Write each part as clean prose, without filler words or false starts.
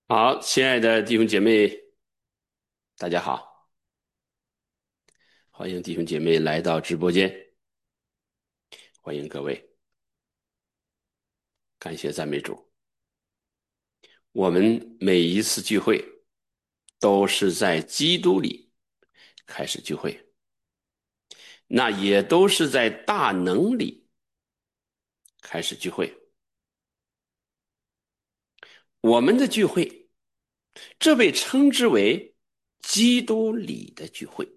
好，亲爱的弟兄姐妹，大家好，欢迎弟兄姐妹来到直播间，欢迎各位，感谢赞美主。我们每一次聚会都是在基督里开始聚会，那也都是在大能里开始聚会。我们的聚会，这被称之为基督里的聚会。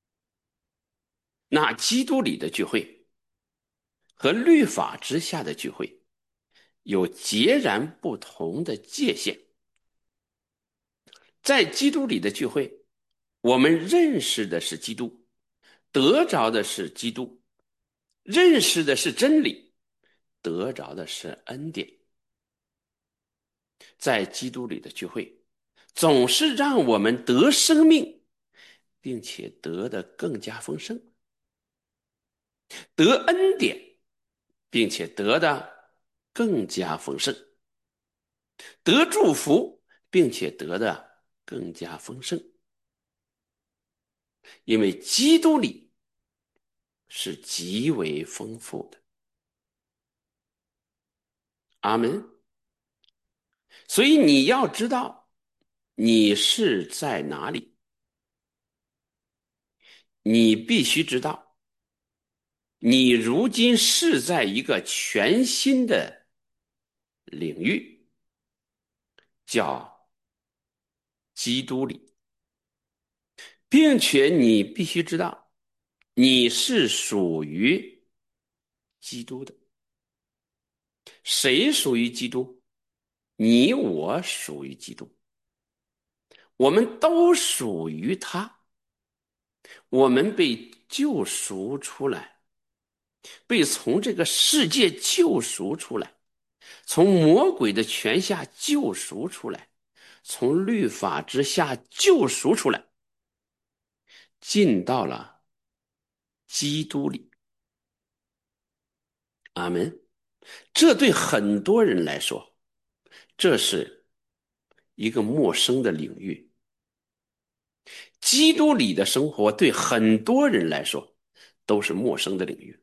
那基督里的聚会和律法之下的聚会有截然不同的界限。在基督里的聚会，我们认识的是基督，得着的是基督，认识的是真理，得着的是恩典。在基督里的聚会，总是让我们得生命，并且得的更加丰盛，得恩典，并且得的更加丰盛，得祝福，并且得的更加丰盛。因为基督里是极为丰富的。阿门。所以你要知道你是在哪里，你必须知道你如今是在一个全新的领域，叫基督里，并且你必须知道你是属于基督的。谁属于基督？你我属于基督，我们都属于他，我们被救赎出来，被从这个世界救赎出来，从魔鬼的权下救赎出来，从律法之下救赎出来，进到了基督里。阿门。这对很多人来说，这是一个陌生的领域。基督里的生活对很多人来说都是陌生的领域。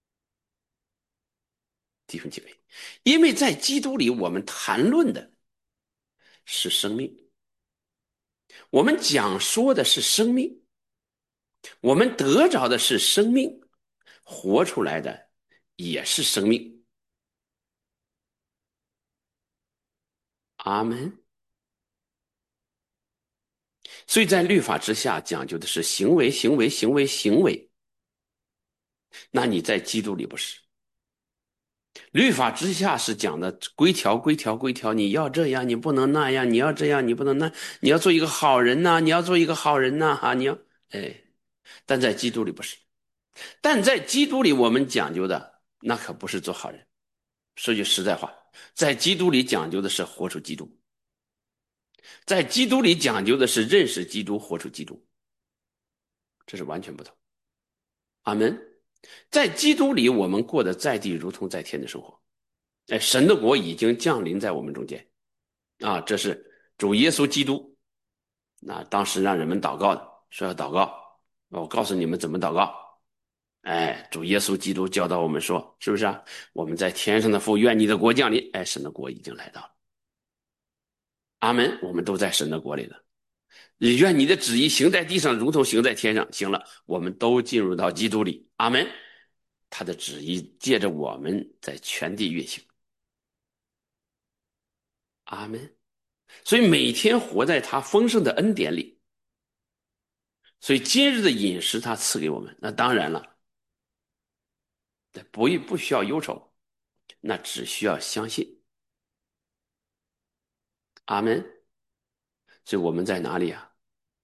弟兄姐妹，因为在基督里，我们谈论的是生命，我们讲说的是生命，我们得着的是生命，活出来的也是生命。阿门。所以在律法之下讲究的是行为，行为，行为，行为。那你在基督里不是？律法之下是讲的规条，规条，规条，你要这样，你不能那样，你要这样，你不能那，你要做一个好人呐、你要做一个好人呐、你要，哎，但在基督里不是。但在基督里，我们讲究的那可不是做好人。说句实在话，在基督里讲究的是活出基督，在基督里讲究的是认识基督，活出基督，这是完全不同。阿门。在基督里，我们过得在地如同在天的生活。哎，神的国已经降临在我们中间啊！这是主耶稣基督。那当时让人们祷告的，说要祷告，我告诉你们怎么祷告。哎，主耶稣基督教导我们说，是不是啊？我们在天上的父，愿你的国降临。哎，神的国已经来到了。阿门。我们都在神的国里了。愿你的旨意行在地上，如同行在天上。行了，我们都进入到基督里。阿门。他的旨意借着我们在全地运行。阿门。所以每天活在他丰盛的恩典里。所以今日的饮食他赐给我们，那当然了，不需要忧愁，那只需要相信。阿门。所以我们在哪里啊？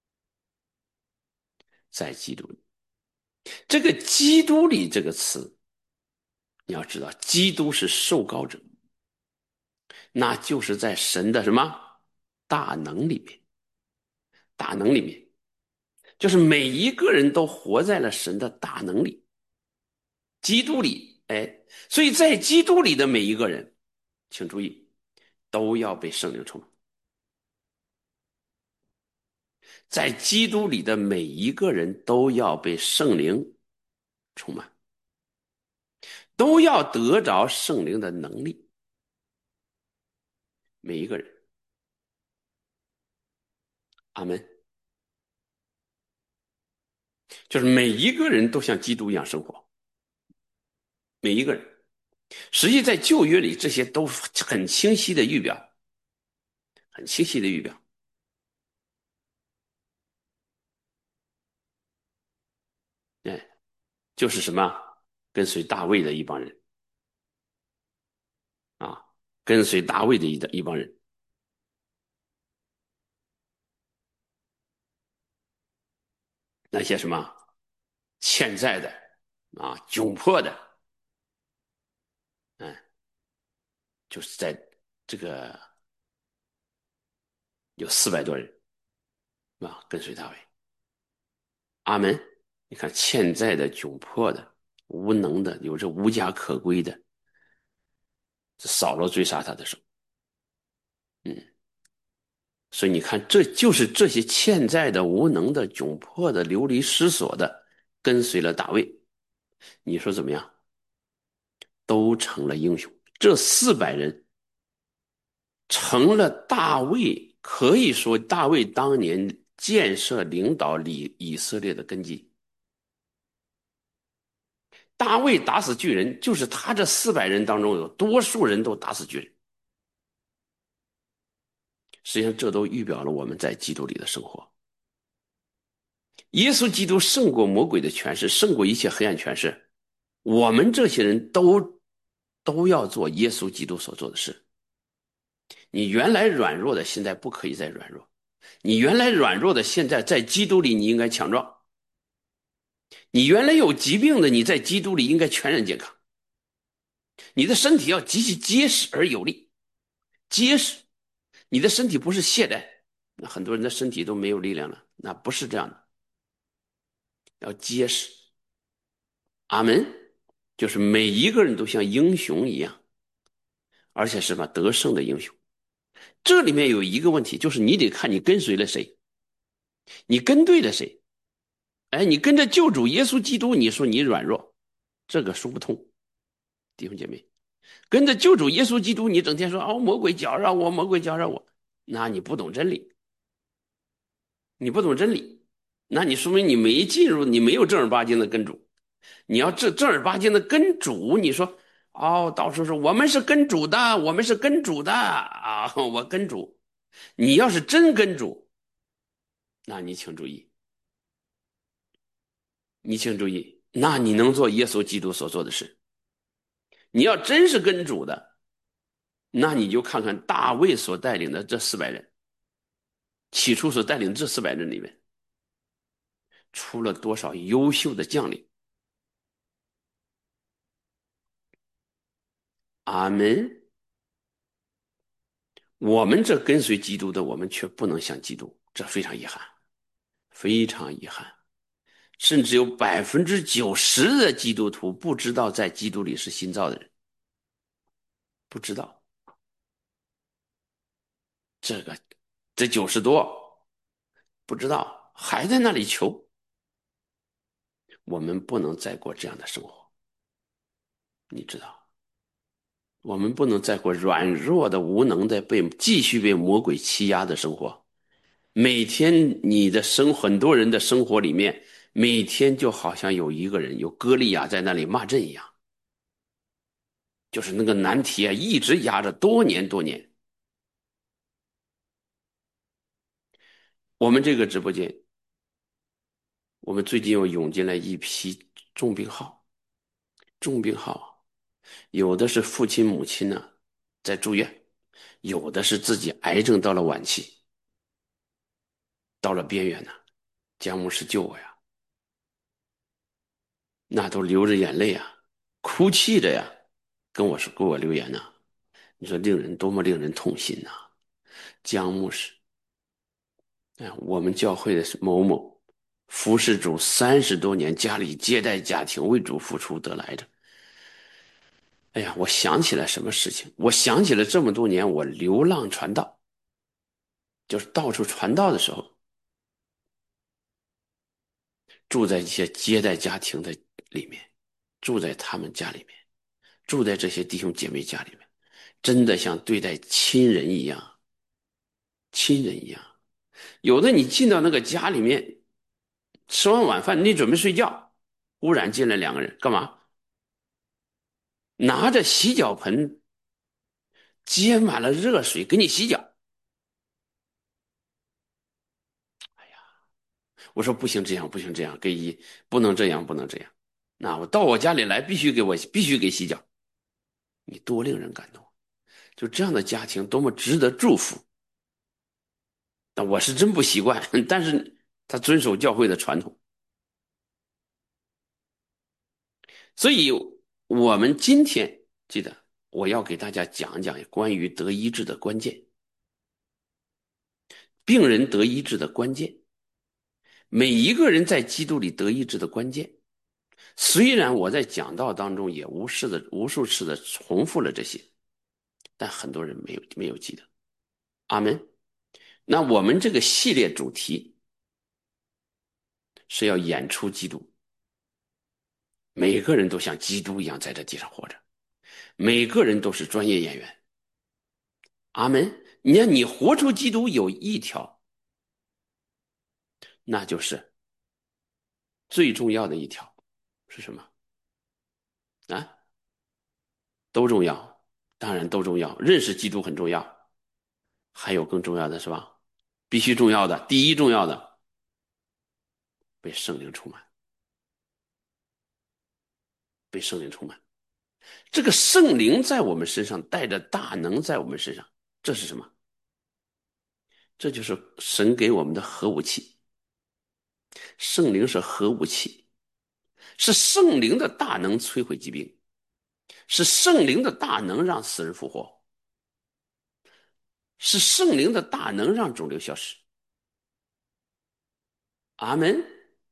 在基督里。这个基督里这个词，你要知道，基督是受膏者，那就是在神的什么大能里面。大能里面就是每一个人都活在了神的大能里，基督里。哎，所以在基督里的每一个人，请注意，都要被圣灵充满。 在基督里的每一个人都要被圣灵充满，都要得着圣灵的能力。每一个人，阿门。就是每一个人都像基督一样生活，每一个人。实际在旧约里，这些都很清晰的预表，很清晰的预表。哎，就是什么，跟随大卫的一帮人啊，跟随大卫的一帮人，那些什么欠债的啊，窘迫的，嗯，就是在这个有400多人啊，跟随大卫。阿门。你看，欠债的、窘迫的、无能的，有着无家可归的，是扫罗追杀他的时候，嗯，所以你看，这就是这些欠债的、无能的、窘迫的、流离失所的，跟随了大卫。你说怎么样？都成了英雄。这400人成了大卫，可以说大卫当年建设领导以色列的根基。大卫打死巨人，就是他这400人当中有多数人都打死巨人。实际上，这都预表了我们在基督里的生活。耶稣基督胜过魔鬼的权势，胜过一切黑暗权势。我们这些人都要做耶稣基督所做的事。你原来软弱的，现在不可以再软弱；你原来软弱的，现在在基督里你应该强壮；你原来有疾病的，你在基督里应该全然健康。你的身体要极其结实而有力，结实。你的身体不是懈怠，那很多人的身体都没有力量了，那不是这样的，要结实。阿门。就是每一个人都像英雄一样，而且是什么得胜的英雄。这里面有一个问题，就是你得看你跟随了谁，你跟对了谁。哎，你跟着救主耶稣基督，你说你软弱，这个说不通，弟兄姐妹。跟着救主耶稣基督，你整天说哦，魔鬼搅扰我，魔鬼搅扰我，那你不懂真理，你不懂真理，那你说明你没进入，你没有正儿八经的跟主。你要正儿八经的跟主，你说哦，到时候说我们是跟主的，我们是跟主的啊，我跟主。你要是真跟主，那你请注意，你请注意，那你能做耶稣基督所做的事。你要真是跟主的，那你就看看大卫所带领的这400人，起初所带领这400人里面，出了多少优秀的将领。阿门。我们这跟随基督的，我们却不能像基督，这非常遗憾，非常遗憾。甚至有90%的基督徒不知道在基督里是新造的人，不知道这个，这90多不知道，还在那里求。我们不能再过这样的生活，你知道，我们不能再过软弱的、无能的、继续被魔鬼欺压的生活。每天你的很多人的生活里面，每天就好像有一个人，有歌利亚在那里骂阵一样，就是那个难题啊，一直压着多年多年。我们这个直播间，我们最近又涌进来一批重病号，重病号，有的是父亲母亲呢在住院，有的是自己癌症到了晚期，到了边缘呢，姜牧师救我呀，那都流着眼泪啊，哭泣着呀，给我留言呢。你说多么令人痛心呐、姜牧师，哎，我们教会的某某服侍主30多年，家里接待家庭，为主付出得来着。哎呀，我想起来什么事情？我想起了这么多年我流浪传道，就是到处传道的时候， 住在一些接待家庭的里面，住在他们家里面，住在这些弟兄姐妹家里面，真的像对待亲人一样，亲人一样。有的你进到那个家里面，吃完晚饭你准备睡觉，忽然进来两个人，干嘛？拿着洗脚盆接满了热水给你洗脚。我说不行，这样不行，这样不能这样，不能这样。那我到我家里来，必须给洗脚，你多令人感动！就这样的家庭多么值得祝福。但我是真不习惯，但是他遵守教会的传统，所以我们今天记得我要给大家讲讲关于得医治的关键，病人得医治的关键，每一个人在基督里得医治的关键。虽然我在讲道当中也无数次的重复了这些，但很多人没有记得。阿门。那我们这个系列主题是要演出基督，每个人都像基督一样在这地上活着，每个人都是专业演员。阿门。你看，你活出基督有一条，那就是最重要的一条是什么啊？都重要，当然都重要。认识基督很重要，还有更重要的是吧？必须重要的，第一重要的，被圣灵充满，被圣灵充满。这个圣灵在我们身上带着大能在我们身上，这是什么？这就是神给我们的核武器。圣灵是核武器，是圣灵的大能摧毁疾病，是圣灵的大能让死人复活，是圣灵的大能让肿瘤消失。阿门。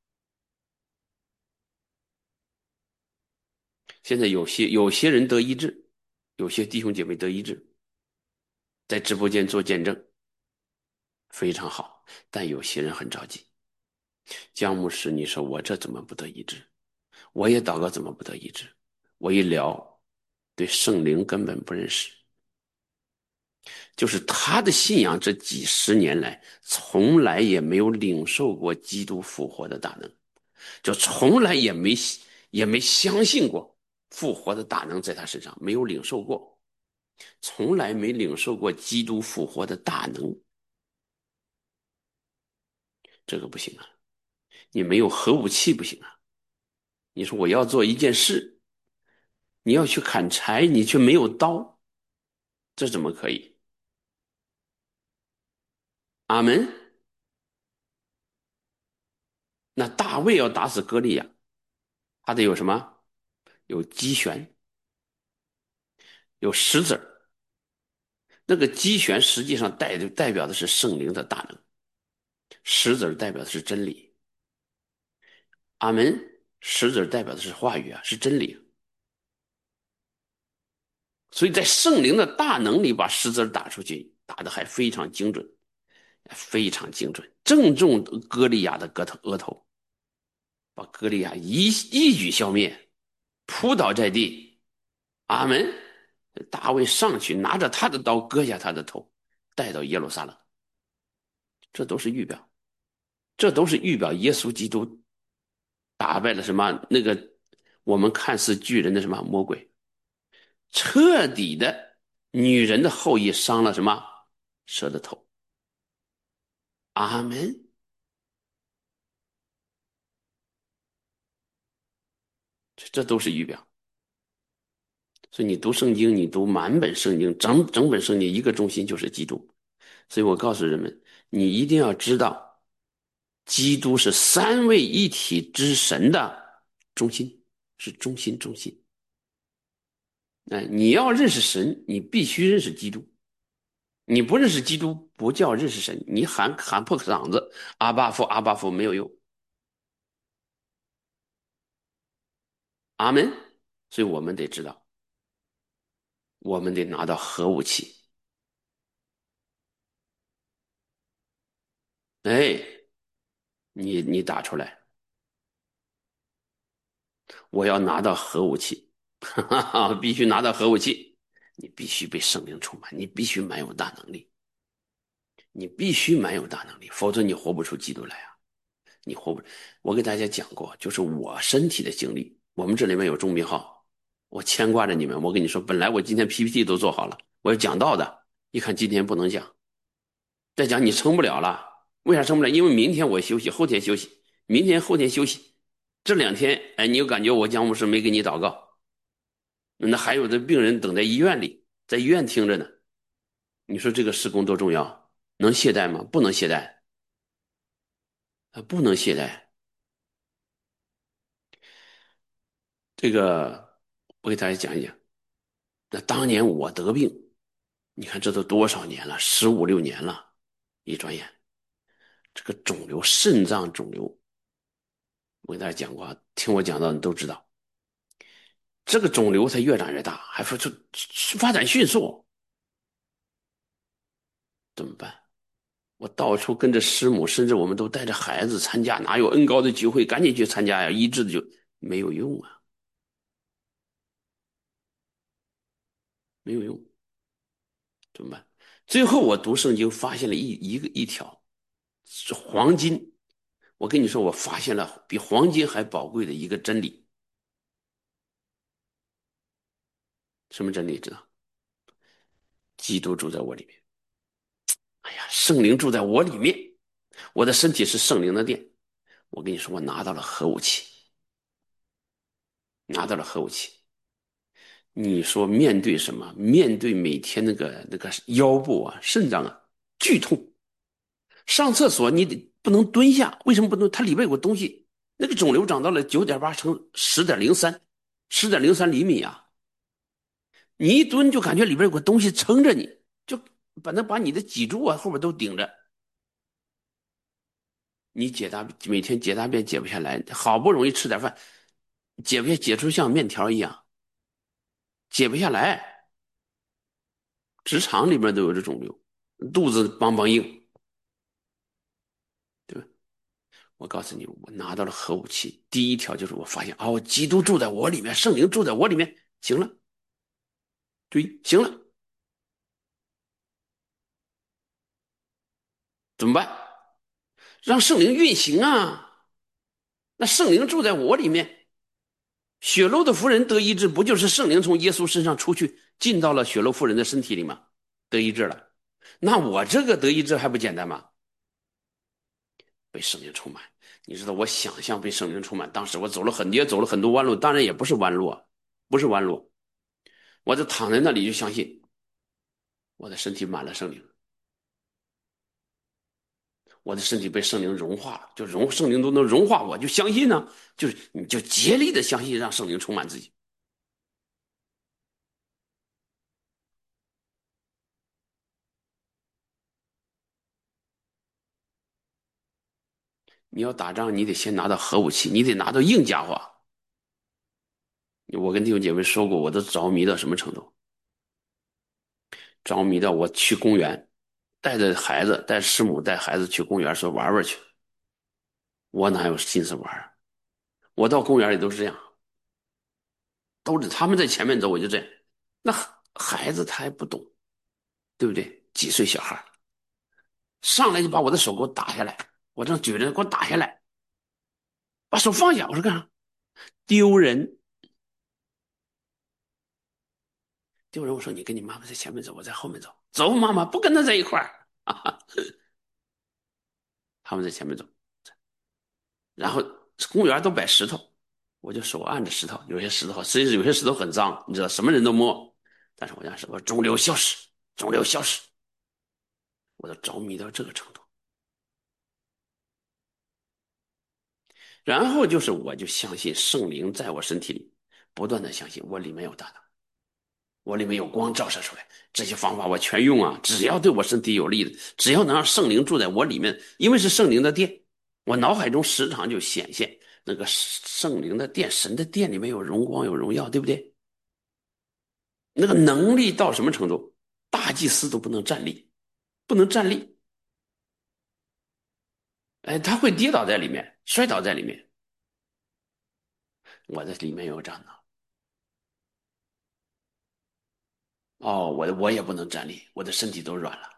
现在有些人得医治，有些弟兄姐妹得医治，在直播间做见证，非常好。但有些人很着急。姜牧师，你说我这怎么不得医治？我也祷告怎么不得医治？我一聊，对圣灵根本不认识，就是他的信仰这几十年来从来也没有领受过基督复活的大能，就从来也没相信过复活的大能在他身上，没有领受过，从来没领受过基督复活的大能。这个不行啊，你没有核武器不行啊。你说我要做一件事，你要去砍柴，你却没有刀，这怎么可以？阿门。那大卫要打死歌利亚，他得有什么？有机旋，有石子儿。那个机旋实际上代表的是圣灵的大能，石子儿代表的是真理。阿门。石子儿代表的是话语啊，是真理。所以在圣灵的大能里把石子儿打出去，打的还非常精准，非常精准，正中歌利亚的额头，把歌利亚一举消灭，扑倒在地。阿门。大卫上去拿着他的刀割下他的头，带到耶路撒冷。这都是预表，这都是预表耶稣基督打败了什么那个我们看似巨人的什么魔鬼，彻底的女人的后裔伤了什么蛇的头。阿门。这都是预表。所以你读圣经，你读满本圣经，整本圣经一个中心就是基督。所以我告诉人们，你一定要知道，基督是三位一体之神的中心，是中心中心。哎，你要认识神，你必须认识基督。你不认识基督，不叫认识神。你喊破嗓子，阿爸父，阿爸父没有用。阿门。所以我们得知道，我们得拿到核武器。哎，你打出来， 我要拿到核武器，哈哈，必须拿到核武器。你必须被圣灵充满，你必须满有大能力，你必须满有大能力，否则你活不出基督来啊！你活不，我给大家讲过，就是我身体的经历。我们这里面有钟明浩，我牵挂着你们。我跟你说，本来我今天 PPT 都做好了，我要讲到的，一看今天不能讲，再讲你撑不了了。为啥撑不了？因为明天我休息，后天休息，明天后天休息，这2天，哎，你有感觉我姜牧师没给你祷告？那还有的病人等在医院里，在医院听着呢。你说这个施工多重要？能懈怠吗？不能懈怠，不能懈怠。这个我给大家讲一讲。那当年我得病，你看这都多少年了，15、16年了，一转眼，这个肿瘤，肾脏肿瘤，我给大家讲过，听我讲到你都知道，这个肿瘤它越长越大，还说这发展迅速，怎么办？我到处跟着师母，甚至我们都带着孩子参加，哪有恩高的聚会，赶紧去参加呀！医治的就没有用啊，没有用，怎么办？最后我读圣经发现了一条是黄金，我跟你说，我发现了比黄金还宝贵的一个真理。什么真理？知道？基督住在我里面。哎呀，圣灵住在我里面，我的身体是圣灵的殿。我跟你说，我拿到了核武器，拿到了核武器。你说面对什么？面对每天那个腰部啊、肾脏啊剧痛，上厕所你得不能蹲下，为什么不能？它里边有个东西，那个肿瘤长到了9.8乘10.03，10.03厘米啊！你一蹲就感觉里边有个东西撑着你，就把你的脊柱啊后边都顶着。你每天解大便解不下来，好不容易吃点饭，解不下，解出像面条一样，解不下来。直肠里面都有这肿瘤，肚子梆梆硬，对吧？我告诉你，我拿到了核武器。第一条就是我发现，哦，基督住在我里面，圣灵住在我里面，行了，对，行了，怎么办？让圣灵运行啊！那圣灵住在我里面，血漏的妇人得医治，不就是圣灵从耶稣身上出去，进到了血漏妇人的身体里吗？得医治了。那我这个得医治还不简单吗？被圣灵充满。你知道我想象被圣灵充满，当时我也走了很多弯路，当然也不是弯路啊，不是弯路，我就躺在那里就相信我的身体满了圣灵，我的身体被圣灵融化了，圣灵都能融化我，就相信呢，就是你就竭力的相信，让圣灵充满自己。你要打仗，你得先拿到核武器，你得拿到硬家伙。我跟弟兄姐妹说过，我都着迷到什么程度？着迷到我去公园，带着孩子，带师母，带孩子去公园说玩玩去。我哪有心思玩啊？我到公园里都是这样，都是他们在前面走，我就这样。那孩子他还不懂，对不对？几岁小孩上来就把我的手给我打下来，我正举着给我打下来，把手放下。我说干啥？丢人，丢人！我说你跟你妈妈在前面走，我在后面走。走，妈妈不跟他在一块儿。他们在前面走，然后公园都摆石头，我就手按着石头，有些石头，甚至有些石头很脏，你知道，什么人都摸。但是我讲是我肿瘤消失，肿瘤消失，我都着迷到这个程度。然后就是我就相信圣灵在我身体里，不断的相信我里面有大能，我里面有光照射出来，这些方法我全用啊，只要对我身体有利的，只要能让圣灵住在我里面，因为是圣灵的殿，我脑海中时常就显现那个圣灵的殿，神的殿里面有荣光有荣耀，对不对？那个能力到什么程度？大祭司都不能站立，不能站立，哎，他会跌倒在里面，摔倒在里面。 我的里面有长囊。哦，我也不能站立，我的身体都软了。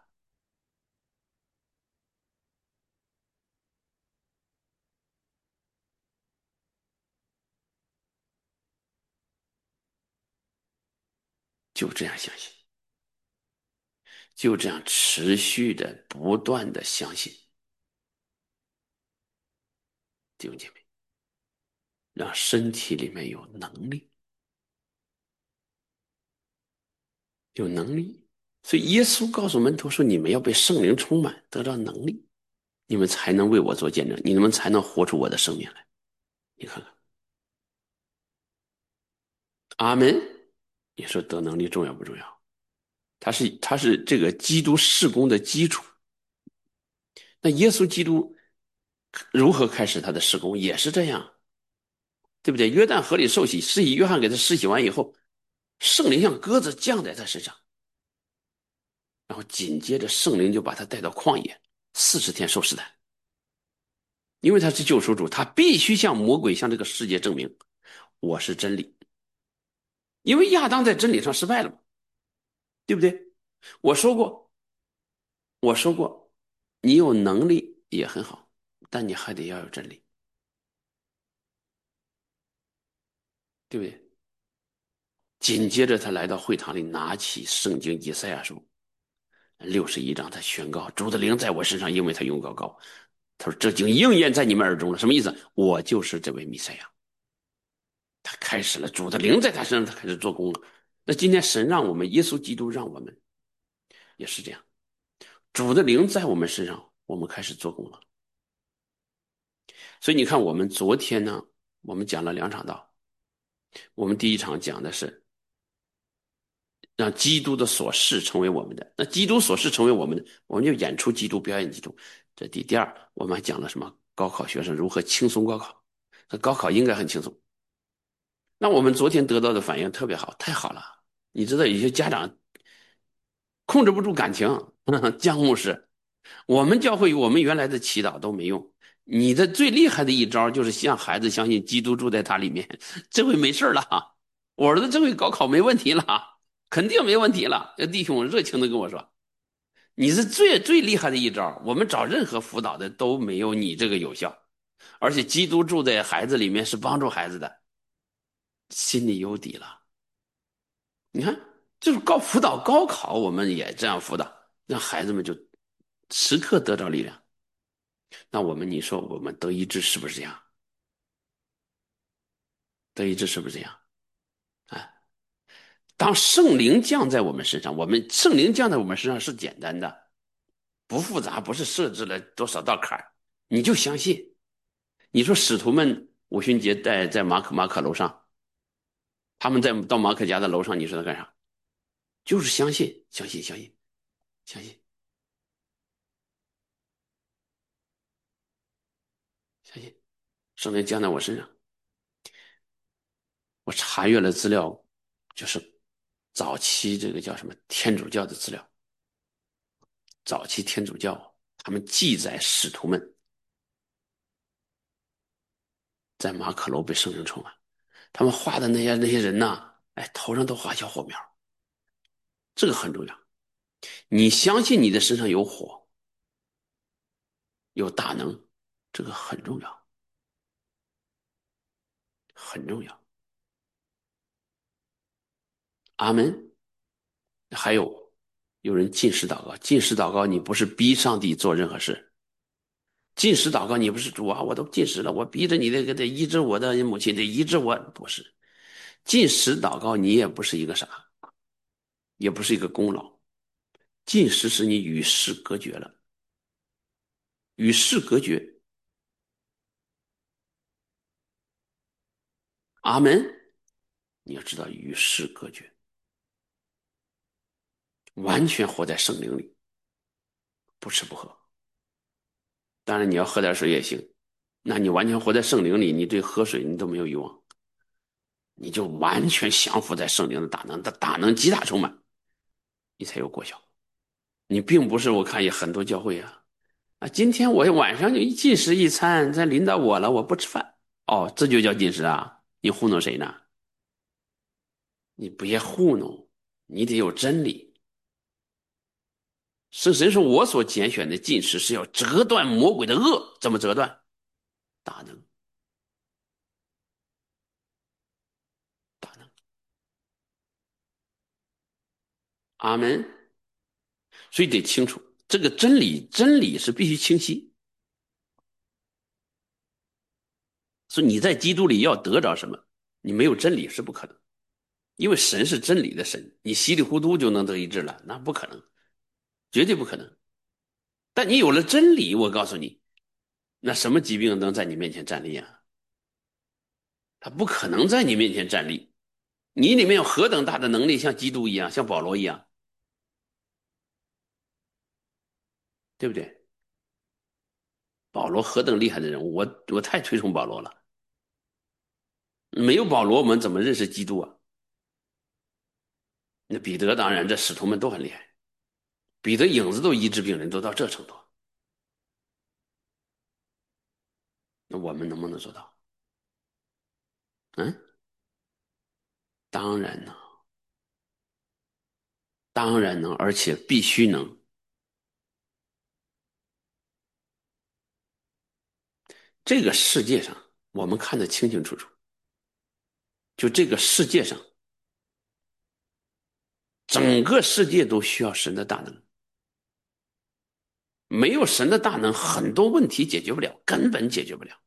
就这样相信，就这样持续的、不断的相信，弟兄姐妹，让身体里面有能力，有能力。所以耶稣告诉门徒说：“你们要被圣灵充满，得到能力，你们才能为我做见证，你们才能活出我的生命来。”你看看，阿门。你说得能力重要不重要？它是这个基督事工的基础。那耶稣基督如何开始他的事工，也是这样，对不对？约旦河里受洗，施洗约翰给他施洗完以后，圣灵像鸽子降在他身上，然后紧接着圣灵就把他带到旷野40天受试探，因为他是救赎主，他必须向魔鬼向这个世界证明我是真理，因为亚当在真理上失败了嘛，对不对？我说过，我说过，你有能力也很好，但你还得要有真理，对不对？紧接着他来到会堂里，拿起圣经以赛亚书61章，他宣告主的灵在我身上，因为他用高高。他说这经应验在你们耳中了，什么意思？我就是这位弥赛亚。他开始了，主的灵在他身上，他开始做工了。那今天神让我们，耶稣基督让我们也是这样，主的灵在我们身上，我们开始做工了。所以你看，我们昨天呢，我们讲了2场道，我们第一场讲的是让基督的所示成为我们的，那基督所示成为我们的，我们就演出基督，表演基督。这第二，我们还讲了什么？高考学生如何轻松高考？那高考应该很轻松。那我们昨天得到的反应特别好，太好了。你知道有些家长控制不住感情，姜牧师，我们教会我们原来的祈祷都没用。你的最厉害的一招就是让孩子相信基督住在他里面，这回没事了。我儿子这回高考没问题了，肯定没问题了。弟兄热情的跟我说，你是最厉害的一招，我们找任何辅导的都没有你这个有效，而且基督住在孩子里面是帮助孩子的，心里有底了。你看，就是辅导高考，我们也这样辅导，让孩子们就时刻得到力量。那你说我们得医治是不是这样？得医治是不是这样？啊，当圣灵降在我们身上，圣灵降在我们身上是简单的，不复杂，不是设置了多少道坎儿，你就相信。你说使徒们五旬节在马可楼上，他们到马可家的楼上，你说他干啥？就是相信，相信，相信，相信，相信，圣灵降在我身上。我查阅了资料，就是早期这个叫什么天主教的资料，早期天主教他们记载使徒们在马可楼被圣灵充满，他们画的那些人呐，哎，头上都画小火苗，这个很重要。你相信你的身上有火，有大能，这个很重要，很重要。阿门。还有人禁食祷告，禁食祷告你不是逼上帝做任何事，禁食祷告你不是主啊，我都禁食了，我逼着你得医治我的母亲，得医治我，不是。禁食祷告你也不是一个啥，也不是一个功劳，禁食使你与世隔绝了，与世隔绝。阿门。你要知道与世隔绝，完全活在圣灵里，不吃不喝。当然你要喝点水也行，那你完全活在圣灵里，你对喝水你都没有欲望，你就完全降服在圣灵的大能极大充满，你才有果效。你并不是我看也很多教会今天我晚上就一禁食一餐，再临到我了，我不吃饭，哦，这就叫禁食啊？ 你糊弄谁呢？你别糊弄，你得有真理。圣神说：“我所拣选的进士是要折断魔鬼的恶，怎么折断？大能，大能。阿门。所以得清楚这个真理，真理是必须清晰。所以你在基督里要得着什么，你没有真理是不可能，因为神是真理的神，你稀里糊涂就能得医治了，那不可能，绝对不可能。但你有了真理，我告诉你，那什么疾病能在你面前站立啊？他不可能在你面前站立。你里面有何等大的能力，像基督一样，像保罗一样，对不对？保罗何等厉害的人物，我太推崇保罗了。没有保罗，我们怎么认识基督啊？那彼得当然，这使徒们都很厉害，彼得影子都医治病人，都到这程度，那我们能不能做到？嗯，当然能，当然能，而且必须能。这个世界上，我们看得清清楚楚，就这个世界上，整个世界都需要神的大能。没有神的大能，很多问题解决不了，根本解决不了，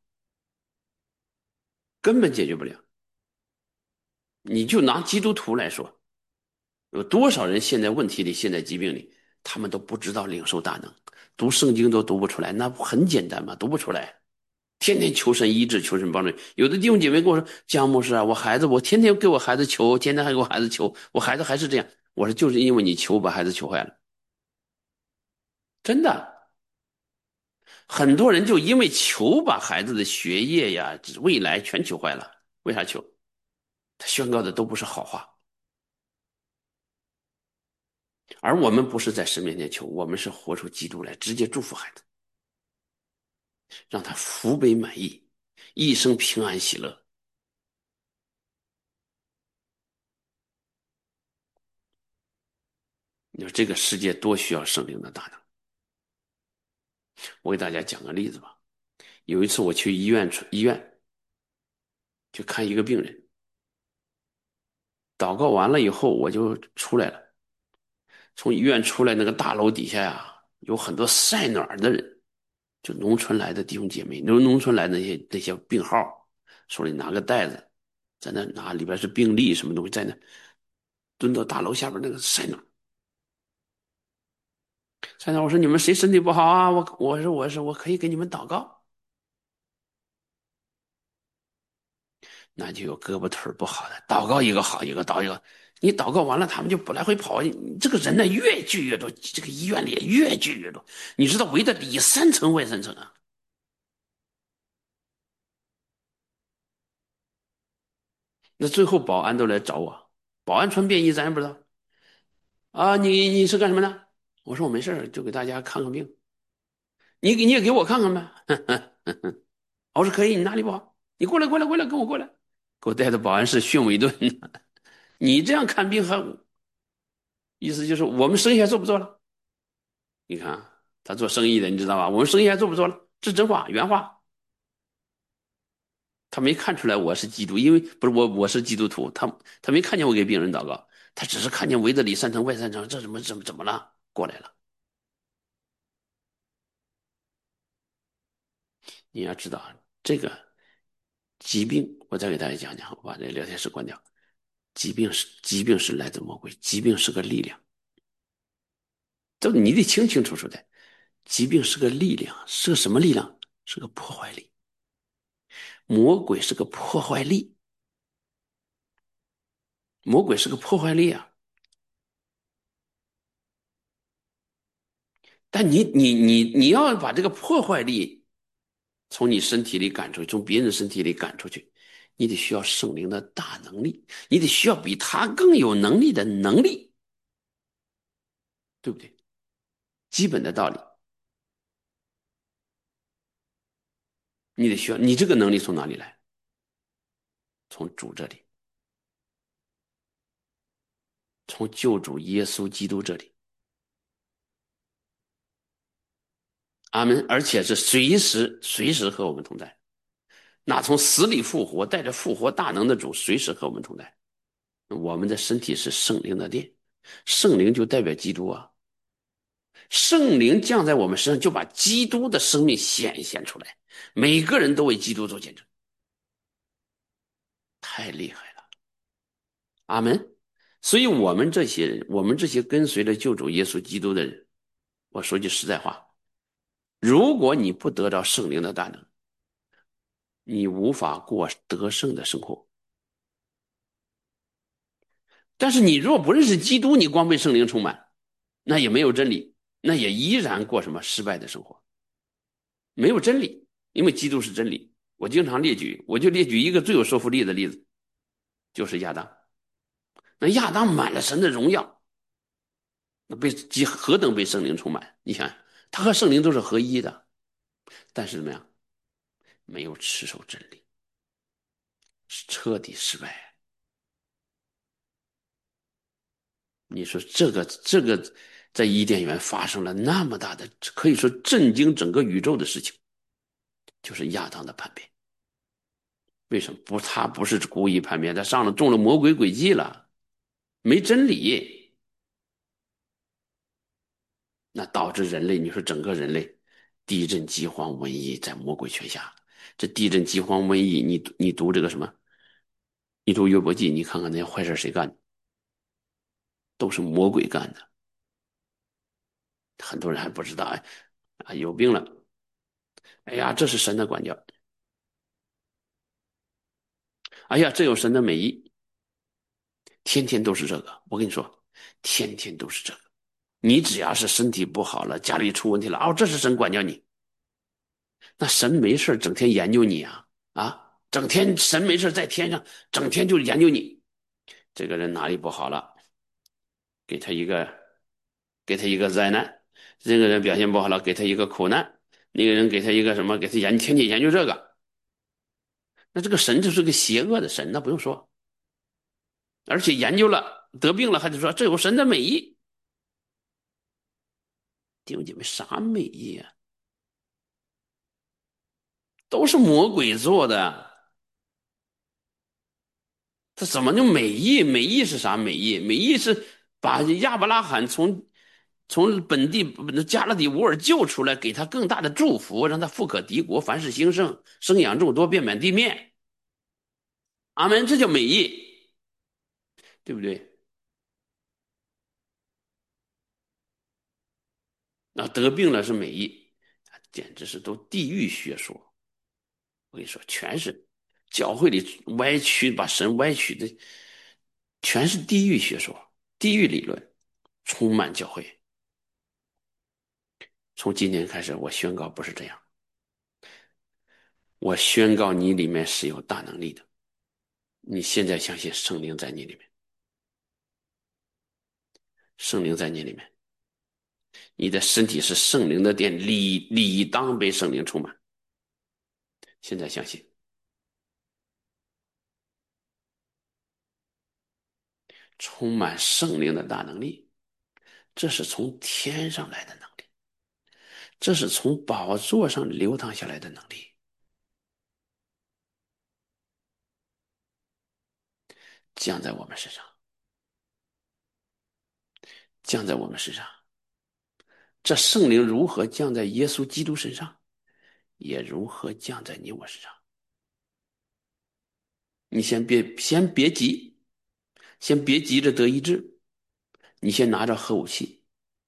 根本解决不了。你就拿基督徒来说，有多少人陷在问题里，陷在疾病里，他们都不知道领受大能，读圣经都读不出来，那不很简单吗？读不出来，天天求神医治，求神帮助。有的弟兄姐妹跟我说：“姜牧师啊，我孩子，我天天给我孩子求，天天还给我孩子求，我孩子还是这样。”我说：“就是因为你求把孩子求坏了，真的。”很多人就因为求把孩子的学业呀、未来全求坏了。为啥求？他宣告的都不是好话。而我们不是在神面前求，我们是活出基督来，直接祝福孩子，让他福杯满溢，一生平安喜乐。你说这个世界多需要圣灵的大能。我给大家讲个例子吧。有一次我去医院去看一个病人，祷告完了以后我就出来了。从医院出来，那个大楼底下呀，有很多晒暖的人，就农村来的弟兄姐妹，农村来的那些病号，手里拿个袋子，在那拿里边是病历什么东西，在那蹲到大楼下边那个晒暖。晒暖，我说你们谁身体不好啊？我说我可以给你们祷告。那就有胳膊腿不好的，祷告一个好一个，祷一个。你祷告完了，他们就不来回跑。你这个人呢，越聚越多，这个医院里越聚越多。你知道围的里三层外三层啊。那最后保安都来找我，保安穿便衣，咱也不知道啊。你是干什么的？我说我没事就给大家看看病。你也给我看看呗。我说可以，你哪里不好？你过来，跟我过来，给我带到保安室训我一顿。你这样看病还意思就是我们生意还做不做了？你看他做生意的，你知道吧？我们生意还做不做了？这是真话，原话。他没看出来我是基督，因为不是我是基督徒，他没看见我给病人祷告，他只是看见围着里三层外三层，这怎么了？过来了。你要知道这个疾病，我再给大家讲讲，我把这聊天室关掉。疾病是来自魔鬼，疾病是个力量，这你得清清楚楚的。疾病是个力量，是个什么力量？是个破坏力。魔鬼是个破坏力，魔鬼是个破坏力啊！但你要把这个破坏力从你身体里赶出去，从别人身体里赶出去，你得需要圣灵的大能力，你得需要比他更有能力的能力，对不对？基本的道理，你得需要，你这个能力从哪里来？ 从主这里，从救主耶稣基督这里。阿门。而且是随时和我们同在。那从死里复活，带着复活大能的主，随时和我们同在。我们的身体是圣灵的殿，圣灵就代表基督啊。圣灵降在我们身上，就把基督的生命显现出来，每个人都为基督做见证，太厉害了。阿门。所以我们这些人，我们这些跟随着救主耶稣基督的人，我说句实在话，如果你不得到圣灵的大能，你无法过得胜的生活。但是你若不认识基督，你光被圣灵充满，那也没有真理，那也依然过什么失败的生活，没有真理，因为基督是真理。我经常列举，我就列举一个最有说服力的例子，就是亚当。那亚当满了神的荣耀，那何等被圣灵充满？你想，他和圣灵都是合一的，但是怎么样？没有持守真理，彻底失败。你说这个在伊甸园发生了那么大的，可以说震惊整个宇宙的事情，就是亚当的叛变。为什么不？他不是故意叛变，他上了中了魔鬼诡计了，没真理，那导致人类，你说整个人类，地震、饥荒、瘟疫在魔鬼权下。这地震、饥荒、瘟疫，你读这个什么？你读约伯记，你看看那些坏事谁干的？都是魔鬼干的。很多人还不知道，哎，啊，有病了，哎呀，这是神的管教，哎呀，这有神的美意，天天都是这个。我跟你说，天天都是这个。你只要是身体不好了，家里出问题了，哦，这是神管教你。那神没事整天研究你啊，整天神没事在天上整天就研究你。这个人哪里不好了，给他一个灾难；这个人表现不好了，给他一个苦难；那个人给他一个什么，给他天天研究这个。那这个神就是个邪恶的神，那不用说，而且研究了得病了还得说这有神的美意。弟兄姐妹，啥美意啊？都是魔鬼做的。这怎么就美意？美意是啥美意？美意是把亚伯拉罕从本地加勒底乌尔救出来，给他更大的祝福，让他富可敌国，凡事兴盛，生养众多，遍满地面。阿门，这叫美意，对不对？那得病了是美意，简直是都地狱学说。我跟你说，全是教会里歪曲，把神歪曲的，全是地狱学说、地狱理论，充满教会。从今天开始，我宣告不是这样。我宣告你里面是有大能力的。你现在相信圣灵在你里面，圣灵在你里面，你的身体是圣灵的殿，理当被圣灵充满。现在相信，充满圣灵的大能力，这是从天上来的能力，这是从宝座上流淌下来的能力，降在我们身上，降在我们身上。这圣灵如何降在耶稣基督身上，也如何降在你我身上。你先别急，先别急着得医治，你先拿着核武器，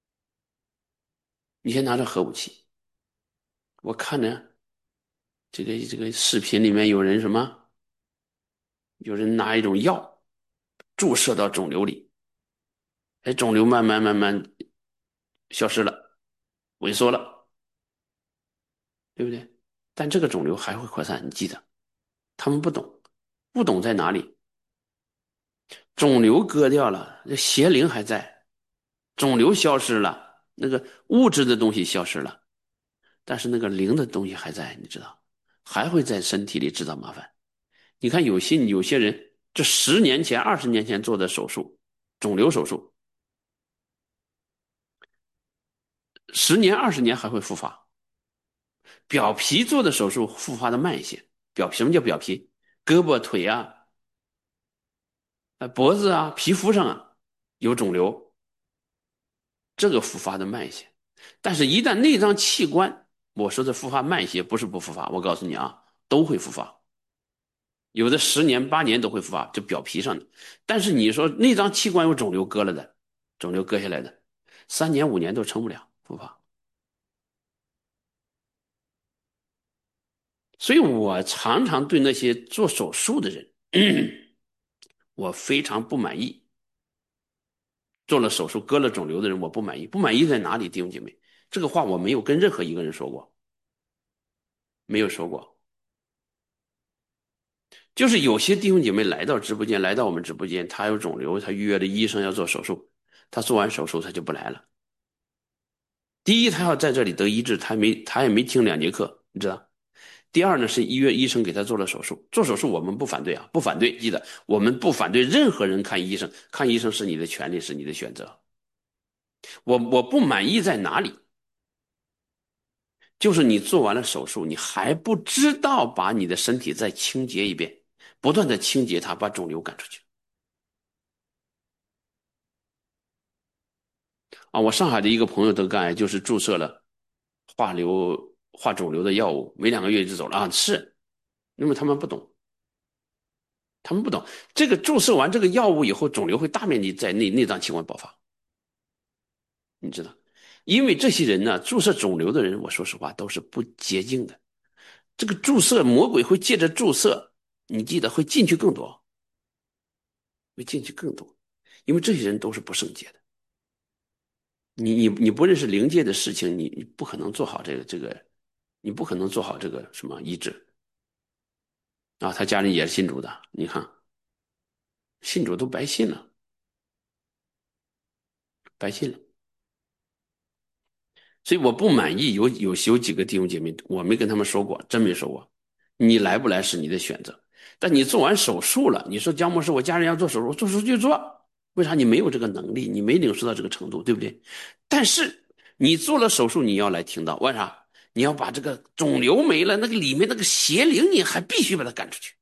你先拿着核武器。我看着这个视频里面有人什么，有人拿一种药注射到肿瘤里，哎，肿瘤慢慢消失了，萎缩了，对不对？但这个肿瘤还会扩散，你记得，他们不懂，不懂在哪里？肿瘤割掉了，这邪灵还在，肿瘤消失了，那个物质的东西消失了，但是那个灵的东西还在，你知道，还会在身体里制造麻烦。 你看有些人，这10年前、20年前做的手术，肿瘤手术，10年、20年还会复发。表皮做的手术复发的慢一些。什么叫表皮？胳膊、腿啊，脖子啊，皮肤上啊有肿瘤，这个复发的慢一些。但是，一旦内脏器官，我说的复发慢一些，不是不复发，我告诉你啊，都会复发。有的10年、8年都会复发，就表皮上的。但是你说内脏器官有肿瘤割了的，肿瘤割下来的，3年、5年都成不了复发。所以我常常对那些做手术的人，我非常不满意。做了手术割了肿瘤的人，我不满意。不满意在哪里，弟兄姐妹？这个话我没有跟任何一个人说过，没有说过。就是有些弟兄姐妹来到直播间，来到我们直播间，他有肿瘤，他预约了医生要做手术，他做完手术他就不来了。第一，他要在这里得医治，他也没听2节课，你知道。第二呢，是医生给他做了手术，做手术我们不反对啊，不反对，记得我们不反对任何人看医生，看医生是你的权利，是你的选择。我不满意在哪里？就是你做完了手术，你还不知道把你的身体再清洁一遍，不断的清洁它，把肿瘤赶出去。啊，我上海的一个朋友得肝癌，就是注射了化肿瘤的药物，没2个月就走了啊。是，因为他们不懂，他们不懂这个注射完这个药物以后，肿瘤会大面积在内脏器官爆发，你知道？因为这些人呢，注射肿瘤的人，我说实话都是不洁净的。这个注射魔鬼会借着注射，你记得会进去更多，会进去更多，因为这些人都是不圣洁的。你不认识灵界的事情，你不可能做好这个，你不可能做好这个什么医治啊。他家里也是信主的，你看信主都白信了，白信了。所以我不满意有几个弟兄姐妹，我没跟他们说过，真没说过。你来不来是你的选择，但你做完手术了，你说姜牧师，我家人要做手术，做手术就做，为啥你没有这个能力，你没领受到这个程度，对不对？但是你做了手术，你要来听到，为啥？你要把这个肿瘤没了，那个里面那个邪灵，你还必须把它赶出去。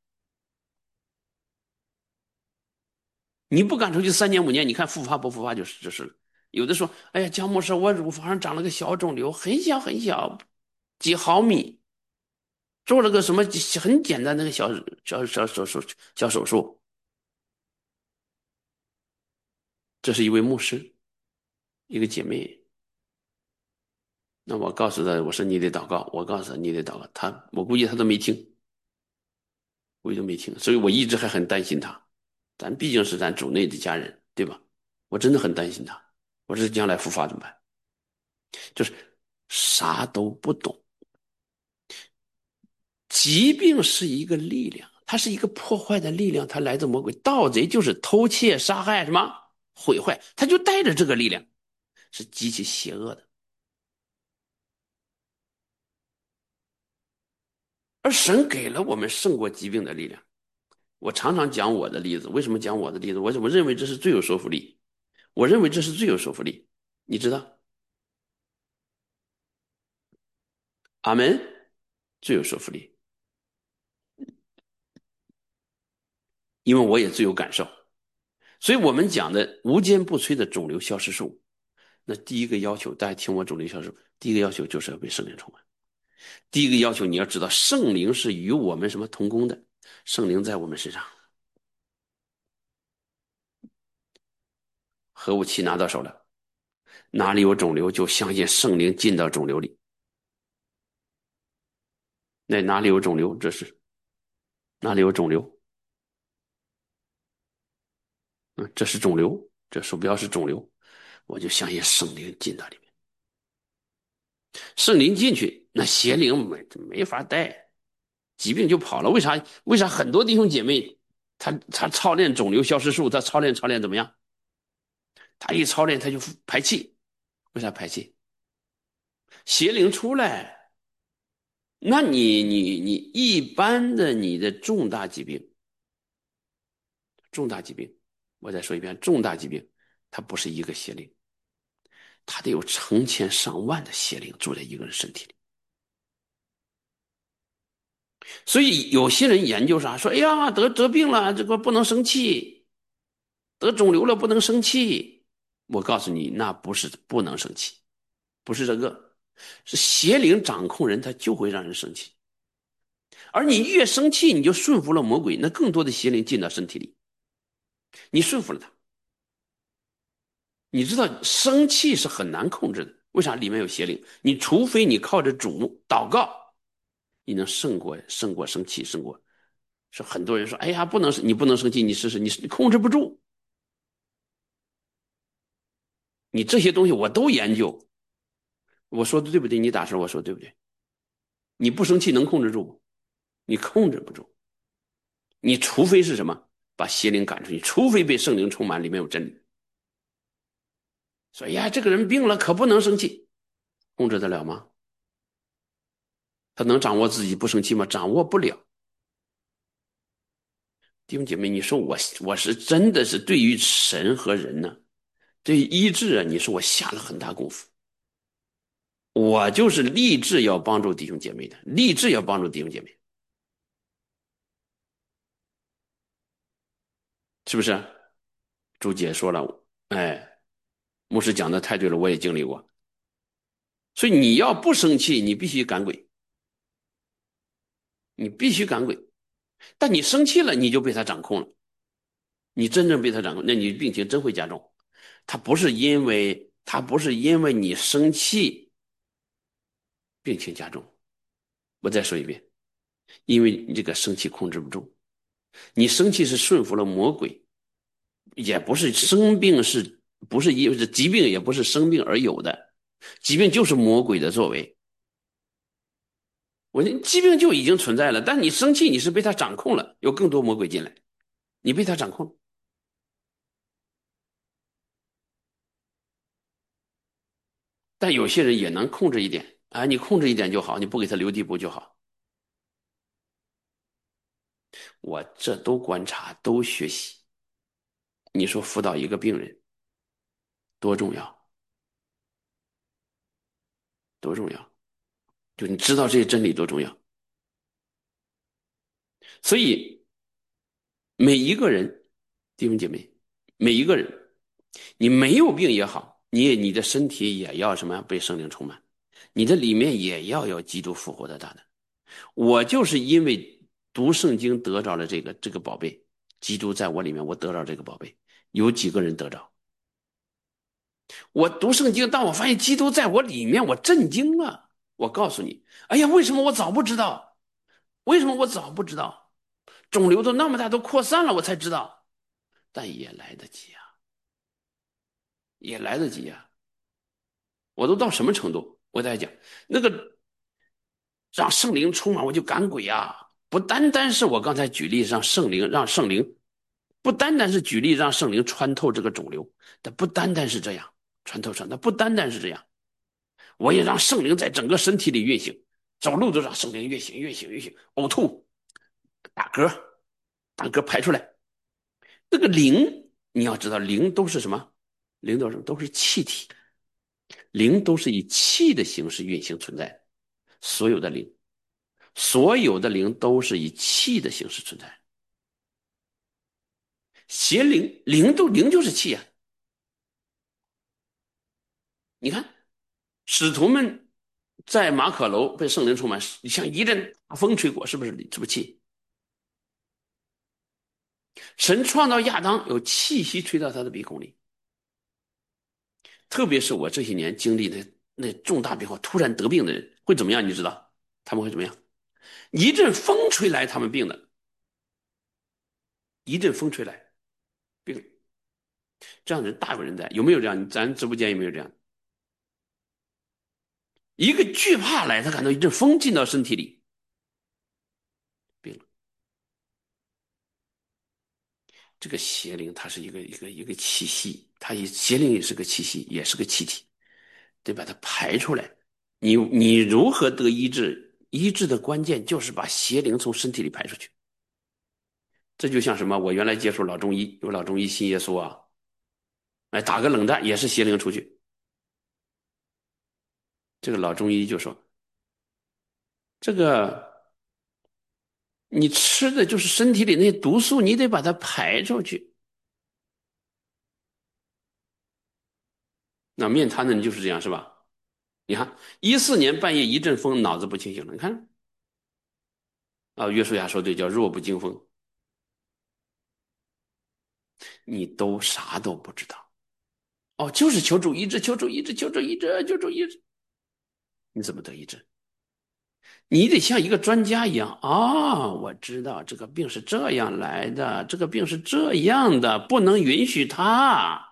你不赶出去3年5年，你看复发不复发就是了。有的说，哎呀，姜牧师，我乳房上长了个小肿瘤，很小很小，几毫米，做了个什么很简单的个小手术。这是一位牧师，一个姐妹。那我告诉她，我说你得祷告，我告诉她你得祷告。我估计她都没听，估计都没听，所以我一直还很担心她。咱毕竟是咱主内的家人，对吧？我真的很担心她。我说将来复发怎么办？就是啥都不懂。疾病是一个力量，它是一个破坏的力量，它来自魔鬼。盗贼就是偷窃、杀害什么毁坏，他就带着这个力量，是极其邪恶的。而神给了我们胜过疾病的力量。我常常讲我的例子，为什么讲我的例子？我怎么认为这是最有说服力？我认为这是最有说服力，你知道？阿门，最有说服力，因为我也最有感受。所以我们讲的无坚不摧的肿瘤消失术，那第一个要求，大家听我肿瘤消失，第一个要求就是要被圣灵充满。第一个要求你要知道，圣灵是与我们什么同工的？圣灵在我们身上，核武器拿到手了，哪里有肿瘤就相信圣灵进到肿瘤里。那哪里有肿瘤？这是哪里有肿瘤？这是肿瘤，这鼠标是肿瘤，我就相信圣灵进到里面。圣灵进去，那邪灵没法带，疾病就跑了。为啥？为啥很多弟兄姐妹，他操练肿瘤消失术，他操练怎么样？他一操练他就排气，为啥排气？邪灵出来，那你一般的你的重大疾病， 重大疾病，我再说一遍，重大疾病它不是一个邪灵，它得有成千上万的邪灵住在一个人身体里。所以有些人研究啥说，哎呀，得病了，这个不能生气，得肿瘤了不能生气。我告诉你，那不是不能生气，不是这个，是邪灵掌控人，他就会让人生气。而你越生气，你就顺服了魔鬼，那更多的邪灵进到身体里，你顺服了他。你知道生气是很难控制的，为啥？里面有邪灵。你除非你靠着主祷告，你能胜过生气，胜过。是很多人说，哎呀，你不能生气，你试试，你控制不住。你这些东西我都研究，我说的对不对？你打声，我说对不对？你不生气能控制住不？你控制不住。你除非是什么，把邪灵赶出去，除非被圣灵充满，里面有真理。说呀，这个人病了，可不能生气，控制得了吗？他能掌握自己不生气吗？掌握不了。弟兄姐妹，你说我是真的是对于神和人呢，对于医治啊，你说我下了很大功夫。我就是立志要帮助弟兄姐妹的，立志要帮助弟兄姐妹，是不是？朱姐说了，哎，牧师讲的太对了，我也经历过。所以你要不生气，你必须赶鬼，你必须赶鬼。但你生气了，你就被他掌控了，你真正被他掌控，那你病情真会加重。他不是因为你生气病情加重，我再说一遍，因为你这个生气控制不住，你生气是顺服了魔鬼，也不是生病是不是因为疾病也不是生病而有的，疾病就是魔鬼的作为。疾病就已经存在了，但你生气你是被他掌控了，有更多魔鬼进来，你被他掌控了。但有些人也能控制一点啊，你控制一点就好，你不给他留地步就好。我这都观察，都学习。你说辅导一个病人多重要，多重要？就你知道这些真理多重要。所以每一个人，弟兄姐妹，每一个人，你没有病也好，你的身体也要什么被圣灵充满，你的里面也要有基督复活的大能。我就是因为读圣经得着了这个宝贝，基督在我里面，我得着这个宝贝。有几个人得着？我读圣经，当我发现基督在我里面，我震惊了。我告诉你，哎呀，为什么我早不知道？为什么我早不知道？肿瘤都那么大，都扩散了，我才知道。但也来得及啊，也来得及啊。我都到什么程度？我再讲那个让圣灵充满，我就赶鬼啊！不单单是我刚才举例让圣灵，不单单是举例让圣灵穿透这个肿瘤，它不单单是这样穿透，它不单单是这样，我也让圣灵在整个身体里运行，走路都让圣灵运行，呕吐、打嗝、打嗝排出来。这个灵，你要知道，灵都是什么？灵都是什么？都是气体，灵都是以气的形式运行存在，所有的灵。所有的灵都是以气的形式存在。邪灵，灵就是气啊！你看，使徒们在马可楼被圣灵充满，像一阵大风吹过，是不是？这不气？神创造亚当，有气息吹到他的鼻孔里。特别是我这些年经历的那重大变化，突然得病的人会怎么样？你知道他们会怎么样？一阵风吹来，他们病了；一阵风吹来，病了。这样的人大有人在，有没有这样？咱直播间有没有这样？一个惧怕来，他感到一阵风进到身体里，病了。这个邪灵它是一个气息，邪灵也是个气息，也是个气体，得把它排出来。你如何得医治？医治的关键就是把邪灵从身体里排出去。 这就像什么？我原来接触老中医，有老中医信耶稣啊，哎，打个冷战也是邪灵出去。这个老中医就说，这个你吃的就是身体里那些毒素，你得把它排出去。那面瘫的人就是这样，是吧？你看，14年半夜一阵风，脑子不清醒了。你看啊，约书亚说对，叫弱不禁风。你都啥都不知道哦，就是求主医治，求主医治，求主医治，求主医治。你怎么得医治？你得像一个专家一样啊、我知道这个病是这样来的，这个病是这样的，不能允许它。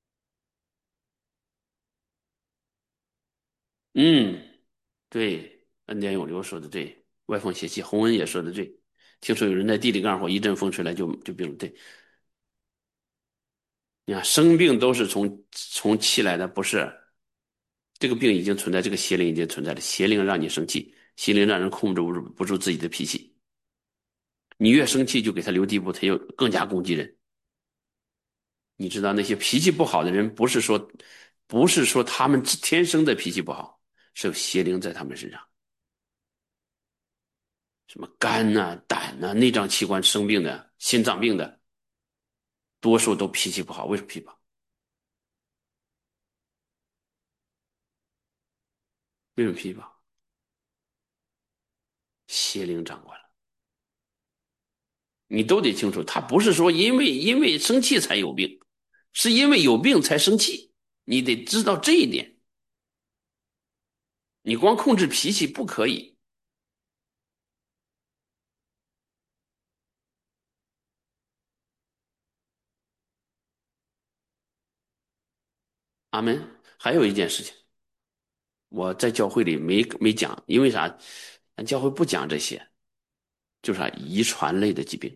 嗯，对，恩典永流说的对，歪风邪气，洪恩也说的对。听说有人在地里干活，一阵风吹来就病了。对，你看生病都是从气来的，不是这个病已经存在，这个邪灵已经存在了，邪灵让你生气，邪灵让人控制不住自己的脾气，你越生气就给他留地步，他就更加攻击人。你知道那些脾气不好的人，不是说他们天生的脾气不好，是有邪灵在他们身上。什么肝呐、胆呐、内脏器官生病的、心脏病的，多数都脾气不好。为什么脾气不好？为什么脾气不好？邪灵掌管了。你都得清楚，他不是说因为生气才有病，是因为有病才生气。你得知道这一点。你光控制脾气不可以。阿门。还有一件事情，我在教会里没讲，因为啥？咱教会不讲这些，就是啥遗传类的疾病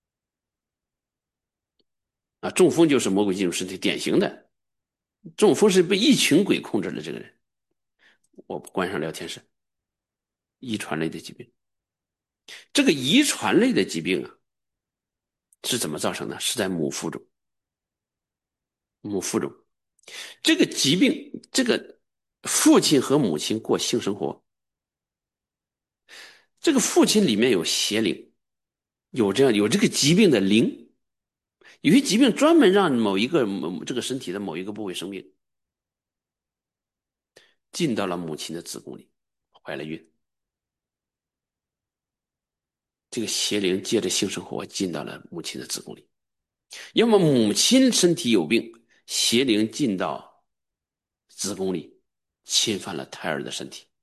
啊，中风就是魔鬼进入身体典型的。中风是被一群鬼控制了这个人。我关上聊天室。遗传类的疾病，这个遗传类的疾病啊，是怎么造成的？是在母腹中。母腹中这个疾病，这个父亲和母亲过性生活，这个父亲里面有邪灵，有这个疾病的灵。有些疾病专门让这个身体的某一个部位生病，进到了母亲的子宫里，怀了孕。这个邪灵借着性生活进到了母亲的子宫里，要么母亲身体有病，邪灵进到子宫里，侵犯了胎儿的身体，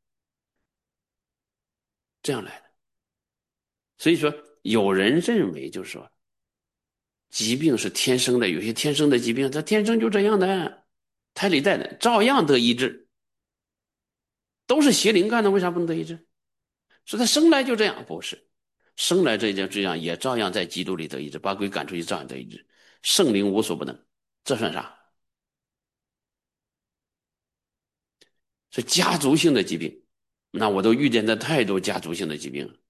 这样来的。所以说，有人认为就是说，疾病是天生的，有些天生的疾病，它天生就这样的，胎里带的，照样得医治，都是邪灵干的，为啥不能得医治？说他生来就这样，不是，生来这样也照样在基督里得医治，把鬼赶出去照样得医治，圣灵无所不能，这算啥？是家族性的疾病，那我都遇见的太多家族性的疾病了。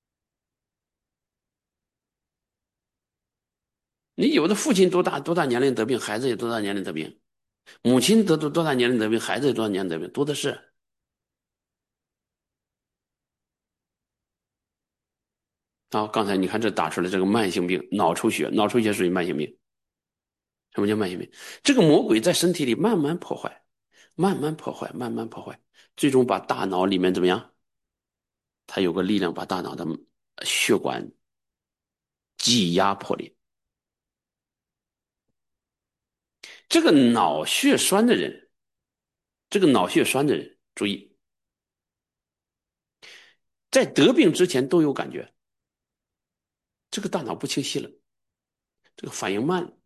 你有的父亲多大年龄得病，孩子也多大年龄得病；母亲得多大年龄得病，孩子也多大年龄得病，多的是。好，刚才你看这打出来这个慢性病，脑出血，脑出血属于慢性病。什么叫慢性病？这个魔鬼在身体里慢慢破坏，慢慢破坏，慢慢破坏，最终把大脑里面怎么样？它有个力量把大脑的血管挤压破裂。这个脑血栓的人，这个脑血栓的人，注意，在得病之前都有感觉，这个大脑不清晰了，这个反应慢了，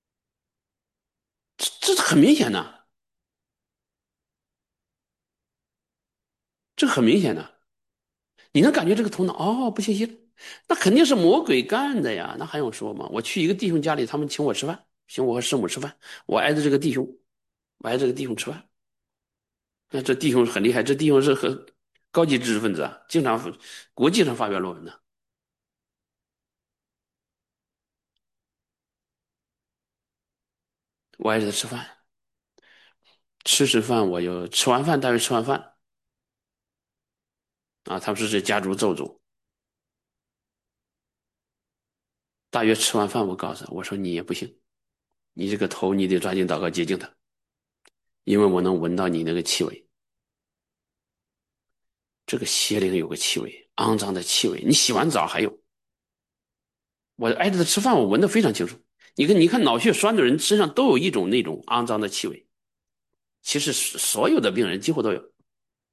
这很明显的，这个很明显的。你能感觉这个头脑不清晰了，那肯定是魔鬼干的呀，那还用说吗？我去一个弟兄家里，他们请我吃饭，请我和师母吃饭，我挨着这个弟兄，我挨着这个弟兄吃饭。那这弟兄很厉害，这弟兄是很高级知识分子啊，经常国际上发表论文的。 我挨着他吃饭，吃饭，我就吃完饭，大约吃完饭啊，他们是这家族咒诅。大约吃完饭，我告诉他，我说你也不行，你这个头你得抓紧祷告洁净它，因为我能闻到你那个气味。这个邪灵有个气味，肮脏的气味，你洗完澡还有。我挨着他吃饭，我闻得非常清楚。你看脑血栓的人身上都有一种那种肮脏的气味，其实所有的病人几乎都有。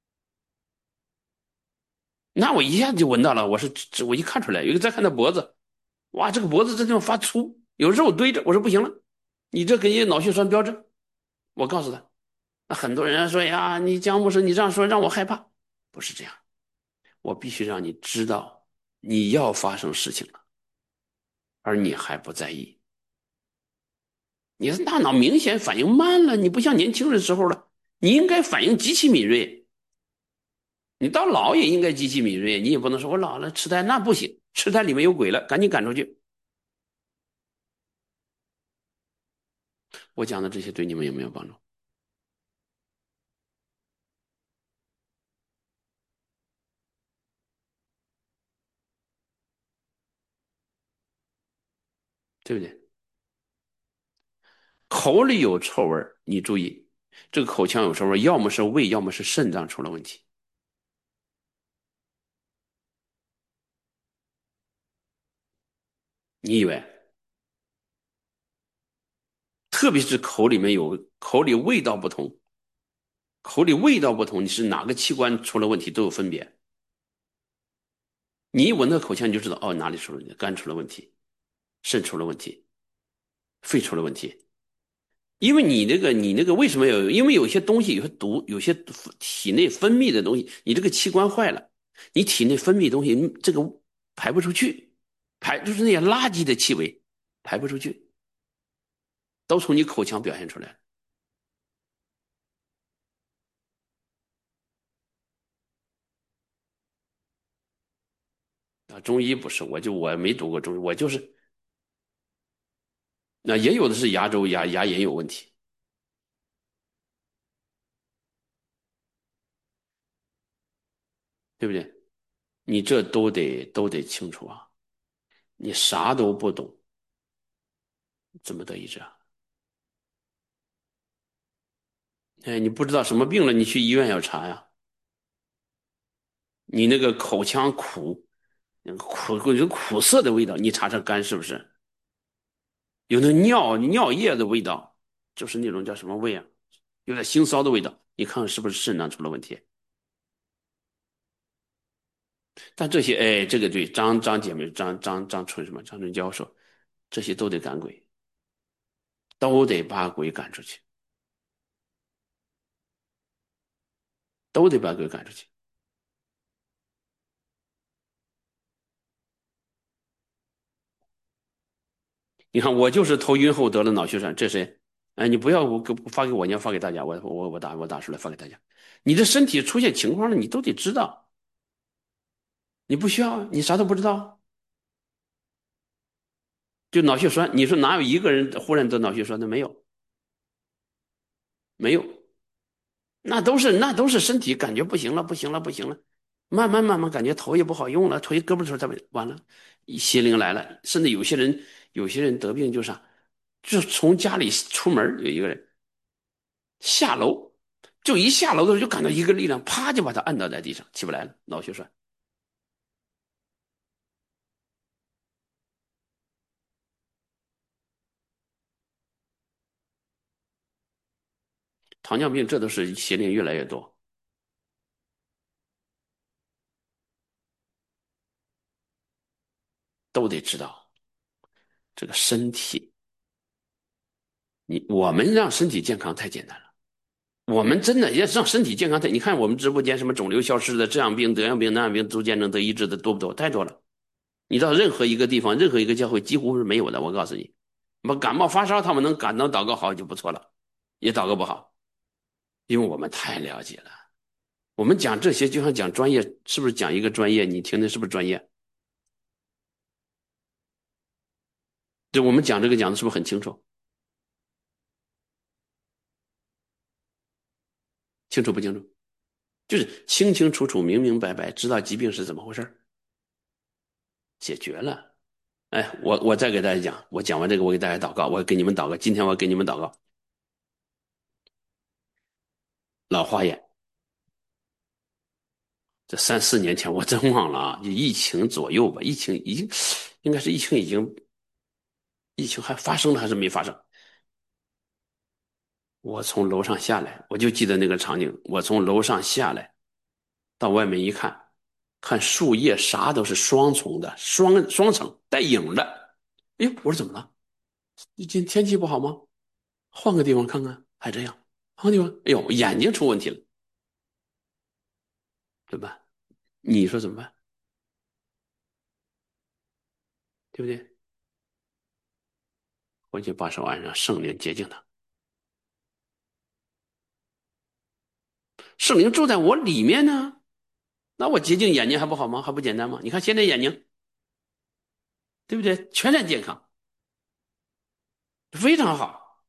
那我一下子就闻到了，我一看出来，有一个再看他脖子，哇，这个脖子这地方发粗，有肉堆着。我说不行了，你这给脑血栓标志。我告诉他，那很多人说呀，你姜牧师你这样说让我害怕，不是这样，我必须让你知道你要发生事情了，而你还不在意。你的大脑明显反应慢了，你不像年轻的时候了，你应该反应极其敏锐。你到老也应该极其敏锐，你也不能说我老了痴呆，那不行，痴呆里面有鬼了，赶紧赶出去。我讲的这些对你们有没有帮助？对不对？口里有臭味你注意，这个口腔有臭味要么是胃，要么是肾脏出了问题。你以为？特别是口里味道不同，口里味道不同，你是哪个器官出了问题都有分别。你一闻到口腔，你就知道哦，哪里出了问题，肝出了问题，肾出了问题，肺出了问题。因为你那个为什么有？因为有些东西有些毒，有些体内分泌的东西，你这个器官坏了，你体内分泌的东西这个排不出去，就是那些垃圾的气味排不出去，都从你口腔表现出来啊。中医不是，我没读过中医，我就是那也有的是牙周牙龈有问题，对不对？你这都得清楚啊！你啥都不懂，怎么得医治啊？哎，你不知道什么病了，你去医院要查呀。你那个口腔苦，有苦涩的味道，你查查肝是不是？有那尿液的味道，就是那种叫什么味啊？有点腥臊的味道，你看看是不是肾脏出了问题？但这些，哎，这个对张姐妹张春什么张春娇说，这些都得赶鬼，都得把鬼赶出去，都得把鬼赶出去。你看，我就是头晕后得了脑血栓，这谁？哎，你不要发给我，你要发给大家，我打出来发给大家。你的身体出现情况了，你都得知道，你不需要，你啥都不知道。就脑血栓，你说哪有一个人忽然得脑血栓的？没有，没有，那都是身体感觉不行了，不行了，不行了，慢慢感觉头也不好用了，腿胳膊腿儿完了，邪灵来了，甚至有些人得病就是啥，就从家里出门有一个人下楼，就一下楼的时候就感到一个力量，啪就把他按倒在地上，起不来了，脑血栓。糖尿病这都是邪灵越来越多，都得知道这个身体，我们让身体健康太简单了。我们真的要让身体健康，你看我们直播间什么肿瘤消失的，这样病、得样病、那样病都见证得医治的多不多？太多了。你到任何一个地方、任何一个教会，几乎是没有的。我告诉你，什么感冒发烧，他们能感到祷告好就不错了，也祷告不好，因为我们太了解了。我们讲这些就像讲专业，是不是讲一个专业？你听的是不是专业？对，我们讲这个讲的是不是很清楚？ 清楚不清楚？就是清清楚楚、明明白白，知道疾病是怎么回事，解决了。哎，我再给大家讲，我讲完这个，我给大家祷告，我给你们祷告。今天我给你们祷告，老花眼，这3、4年前我真忘了啊，就疫情左右吧，疫情已经，应该是疫情还发生了还是没发生？我从楼上下来，我就记得那个场景，我从楼上下来，到外面一看，看树叶啥都是双重的，双层带影的。哎，我说怎么了？今天气不好吗？换个地方看看，还这样。换个地方，哎呦，眼睛出问题了，怎么办？你说怎么办？对不对？回去把手按上，圣灵洁净他，圣灵住在我里面呢，那我洁净眼睛还不好吗？还不简单吗？你看现在眼睛，对不对？全然健康，非常好。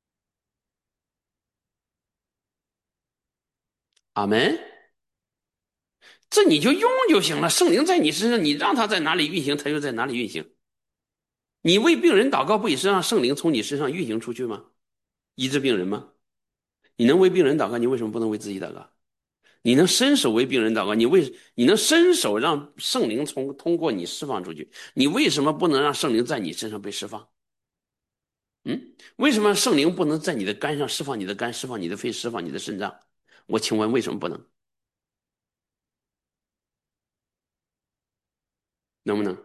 阿门。这你就用就行了，圣灵在你身上，你让他在哪里运行，他就在哪里运行。你为病人祷告，不也是让圣灵从你身上运行出去吗？医治病人吗？你能为病人祷告，你为什么不能为自己祷告？你能伸手为病人祷告，你能伸手让圣灵通过你释放出去，你为什么不能让圣灵在你身上被释放？嗯，为什么圣灵不能在你的肝上释放你的肝，释放你的肺，释放你的肾脏？我请问为什么不能？能不能？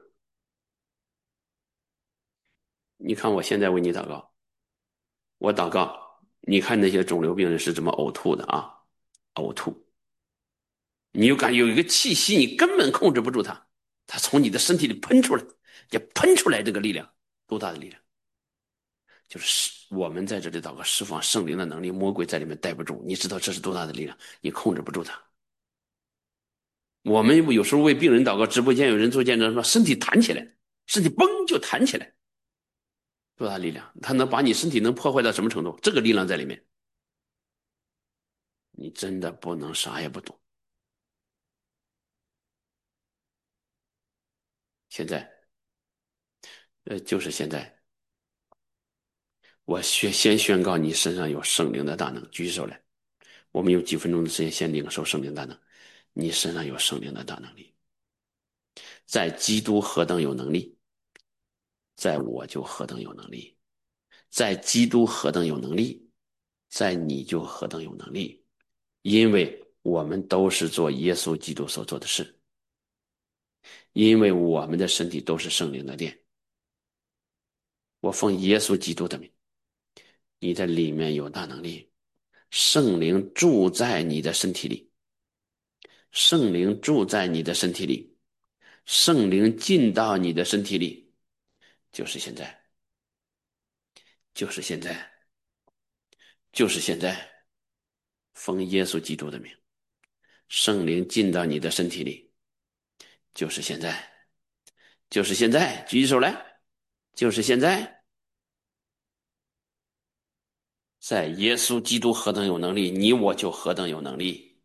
你看我现在为你祷告，我祷告，你看那些肿瘤病人是怎么呕吐的啊？呕吐，你就感觉有一个气息，你根本控制不住它，它从你的身体里喷出来，也喷出来这个力量，多大的力量？就是我们在这里祷告，释放圣灵的能力，魔鬼在里面待不住。你知道这是多大的力量？你控制不住它。我们有时候为病人祷告，直播间有人做见证说，身体弹起来，身体嘣就弹起来，多大力量？它能把你身体能破坏到什么程度？这个力量在里面，你真的不能啥也不懂。现在，就是现在，我先宣告你身上有圣灵的大能，举起手来。我们有几分钟的时间先领受圣灵大能。你身上有圣灵的大能力，在基督何等有能力，在我就何等有能力。在基督何等有能力，在你就何等有能力，因为我们都是做耶稣基督所做的事，因为我们的身体都是圣灵的殿。我奉耶稣基督的名，你的里面有大能力，圣灵住在你的身体里，圣灵住在你的身体里，圣灵进到你的身体里，就是现在，就是现在，就是现在，奉耶稣基督的名，圣灵进到你的身体里，就是现在，就是现在，举起手来，就是现在，在耶稣基督何等有能力，你我就何等有能力。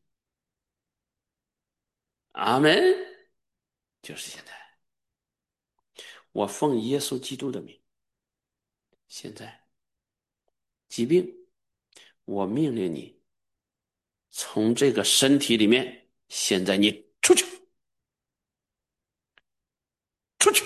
阿门。就是现在，我奉耶稣基督的名，现在疾病，我命令你从这个身体里面，现在你出去，出去，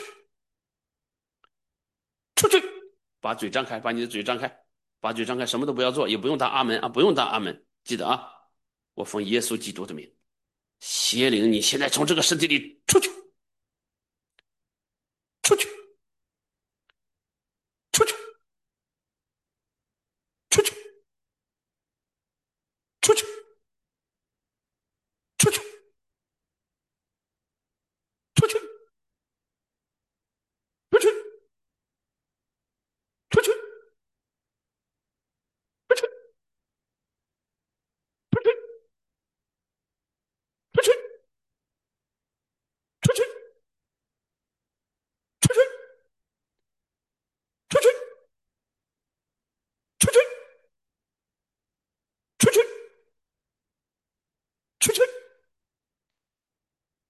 出去，把嘴张开，把你的嘴张开，把嘴张开，什么都不要做，也不用打阿门啊，不用打阿门，记得啊，我奉耶稣基督的名。邪灵，你现在从这个身体里出去，出去，出去，出去，出去，出去，出去，出去，出去，出去，出去，出去，出去，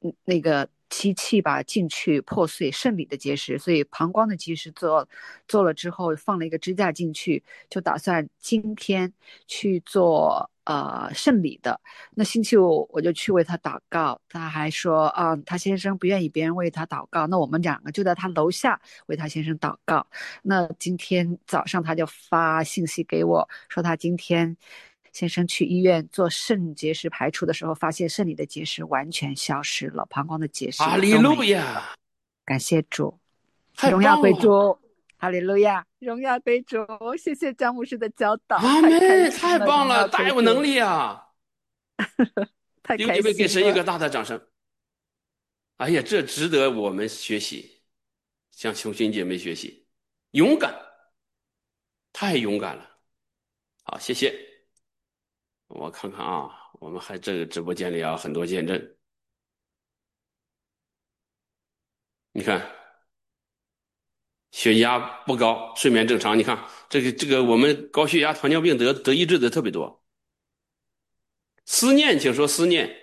那个机器吧进去破碎肾里的结石，所以膀胱的结石做了之后放了一个支架进去，就打算今天去做肾里的。那星期五我就去为他祷告，他还说啊，他先生不愿意别人为他祷告，那我们两个就在他楼下为他先生祷告。那今天早上他就发信息给我说，他今天先生去医院做肾结石排除的时候，发现肾里的结石完全消失了，膀胱的结石哈利也都没有。 路亚， 感谢主， 太荣耀棒了！ 归主，哈利路亚，荣耀归主。谢谢詹姆士的教导，太开阿门， 心了， 太棒了， 荣耀大有能归主， 力啊！ 太开弟兄姐妹，给心了。 神一个大的掌声！哎呀，这值得我们学习，向兄姐妹学习，勇敢，太勇敢了。好，谢谢。我看看啊，我们还这个直播间里啊很多见证，你看血压不高，睡眠正常，你看这个我们高血压、糖尿病得医治的特别多。思念，请说思念。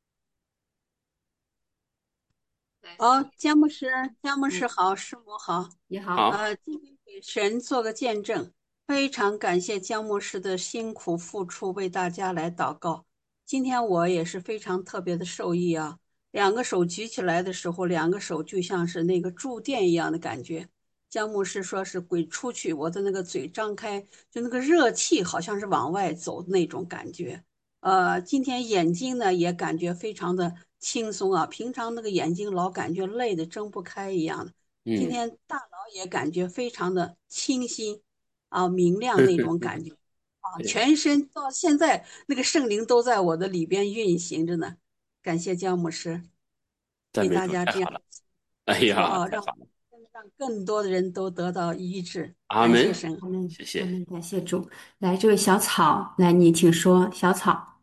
姜牧师好，师母好。 你好。 好， 今天给神做个见证，非常感谢姜牧师的辛苦付出，为大家来祷告。今天我也是非常特别的受益啊，两个手举起来的时候，两个手就像是那个触电一样的感觉。姜牧师说是鬼出去，我的那个嘴张开，就那个热气好像是往外走那种感觉。今天眼睛呢也感觉非常的轻松啊，平常那个眼睛老感觉累得睁不开一样的，今嗯， 天大脑也感觉非常的清晰啊，明亮那种感觉啊， 对， 全身到现在那个圣灵都在我的里边运行着呢。感谢姜牧师给赞美主， 大家这样太好了。哎呀， 说啊，让太好了。 更多的人都得到医治。感谢阿门， 神。 阿门， 谢谢。 阿门，感谢主。来，这位小草，来，你请说，小草，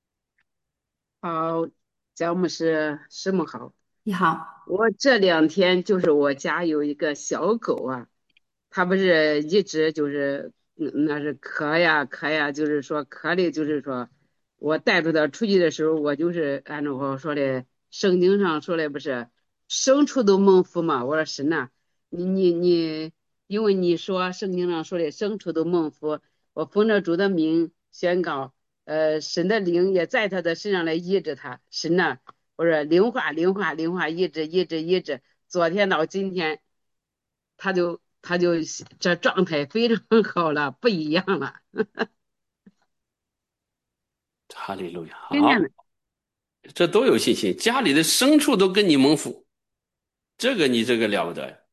好，詹姆斯师母好。 你好。 我这2天就是我家有一个小狗啊，它不是一直就是那是咳呀咳呀，就是说咳的，就是说我带着它出去的时候，我就是按照我说的圣经上说的不是牲畜都蒙福嘛。我说是呐，你，因为你说圣经上说的牲畜都蒙福，我奉着主的名宣告。神的灵也在他的身上来医治他。神呐，我说灵化，医治。昨天到今天，他就这状态非常好了，不一样了。 哈利路亚，好， 听见了？ 这都有信心，家里的牲畜都跟你蒙福，这个你这个了不得。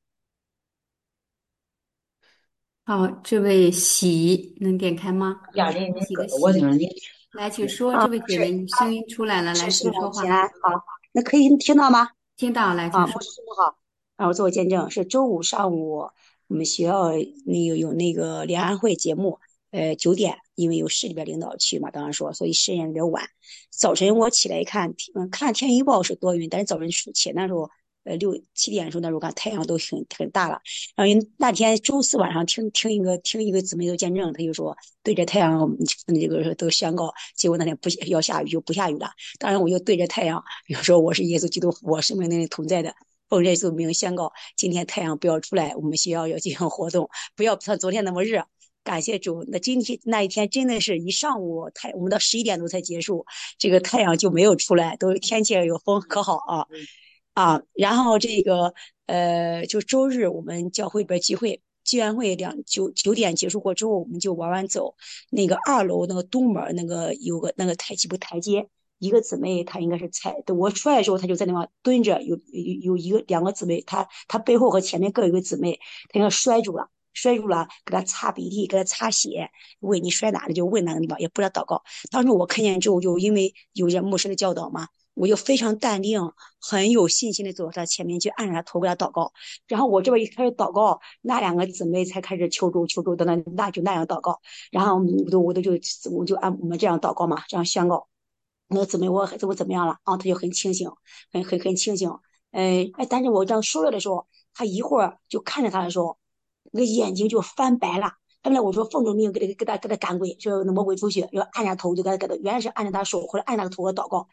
好，这位喜能点开吗？ 家里那喜的个我这喜， 里来，请说。 啊， 这位姐妹，你声音出来了，来， 是师请说话。 母平安，好，那可以听到吗？ 听到，来，请啊， 说。 牧师师母好，让我做个见证，是周五上午，我们学校有那个联欢会节目，9点，因为有市里边领导去嘛，当然说，所以时间有点晚。早晨我起来一看，看天气预报是多云，但是早晨起那时候，6、7点的时候，那时候看太阳都很大了。然后那天周四晚上听一个姊妹的见证，他就说对着太阳那个都宣告，结果那天不要下雨就不下雨了。当然我就对着太阳，比如说我是耶稣基督，我生命里同在的。奉耶稣名宣告，今天太阳不要出来，我们学校要进行活动，不要像昨天那么热。感谢主，那今天那一天真的是一上午我们到11点多才结束，这个太阳就没有出来，都天气有风可好啊啊！然后这个就周日我们教会里边聚会。聚完会9点结束过之后，我们就往外走。那个2楼那个东门那个有个那个几步台阶，一个姊妹她应该是我出来的时候，她就在那块蹲着，有2个姊妹，她背后和前面各有一个姊妹，她应该摔住了，给她擦鼻涕，给她擦血，问你摔哪里就问哪个地方，也不知道祷告。当时我看见之后，就因为有些牧师的教导嘛，我就非常淡定，很有信心的走到她前面去，按着她头给她祷告。然后我这边一开始祷告，那2个姊妹才开始求助的那就那样祷告。然后我就按我们这样祷告嘛，这样宣告。那个姊妹我怎么样了啊？她就很清醒，很清醒。但是我这样说了的时候，她一会儿就看着她的时候，那个眼睛就翻白了。后来我说奉主命给他赶鬼，说那魔鬼出去，要按下头就给他，原来是按着他手或者按那个头和祷告。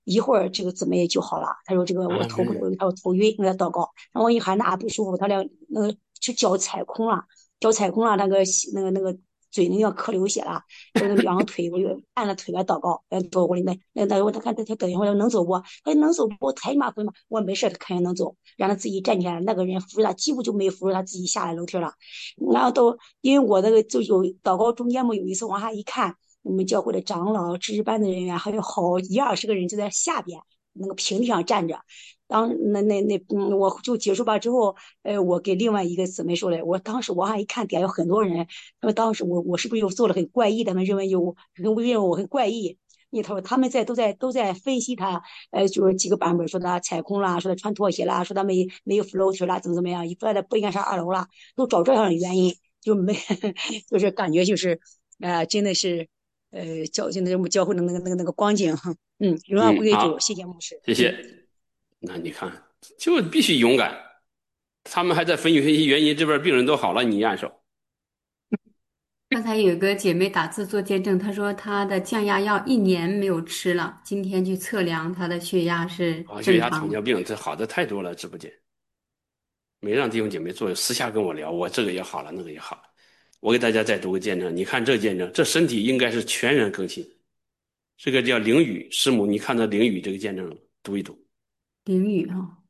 一会儿这个怎么也就好了。他说这个我头不嗯， 他说头晕，让他祷告。然后我一喊哪不舒服，他俩那个去脚踩空了，脚踩空了，那个嘴那要咳流血了。说那两个腿，我就按了腿来祷告，走我里面，我他看他等一会儿能走不？他说能走不？抬马回嘛，我没事，他肯定能走，让他自己站起来。那个人扶着他，几乎就没扶着他自己下来楼梯了。然后都因为我那个就有祷告中间嘛，有一次往下一看，我们教会的长老、值日班的人员，还有好1、20个人就在下边那个平地上站着。当我就结束吧之后，我给另外一个姊妹说了，我当时往下一看，底下有很多人，他说当时我是不是又做了很怪异？他们认为我很怪异。因为他说他们都在分析他，就是几个版本，说他踩空啦，说他穿拖鞋啦，说他没有 float 啦，怎么样，一出来不应该上2楼啦，都找这样的原因，就没就是感觉就是，真的是，真的教会的那个光景，荣耀归给主，谢谢牧师， 谢谢。那你看，就必须勇敢。他们还在分析原因，这边病人都好了，你按手。 刚才有个姐妹打字做见证，她说她的降压药1年没有吃了，今天去测量她的血压是啊，血压、 正常的。 糖尿病，这好的太多了，直播间没让弟兄姐妹做，私下跟我聊，我这个也好了，那个也好了。我给大家再读个见证，你看这见证，这身体应该是全然更新。这个叫灵雨师母，你看到灵雨这个见证了，读一读。 淋雨哈，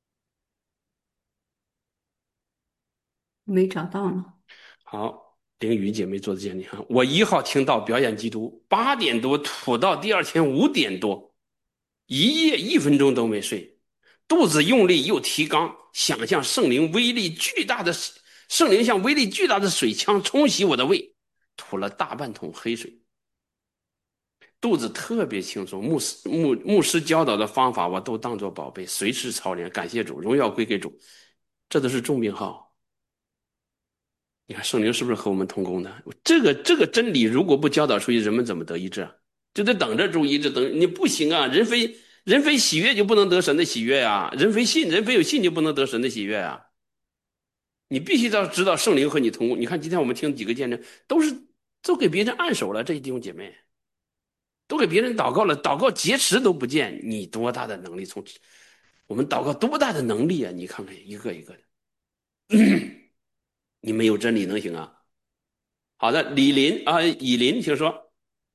没找到呢。 好，灵雨姐妹做的见证哈，我1号听到表演基督8点多吐到第2天5点多，一夜1分钟都没睡，肚子用力又提肛，想象圣灵像威力巨大的水枪冲洗我的胃，吐了大半桶黑水。肚子特别轻松，牧师教导的方法我都当作宝贝，随时操练。感谢主，荣耀归给主。这都是重病号。你看圣灵是不是和我们同工的？这个真理如果不教导出去，人们怎么得医治啊？就得等着主医治，等你不行啊！人非喜悦就不能得神的喜悦啊！人非有信就不能得神的喜悦啊！你必须要知道圣灵和你同工。你看今天我们听几个见证，都给别人按手了，这些弟兄姐妹。都给别人祷告了，祷告劫持都不见，你多大的能力？我们祷告多大的能力啊！你看看一个一个的，你没有真理能行啊？好的，以林，请说。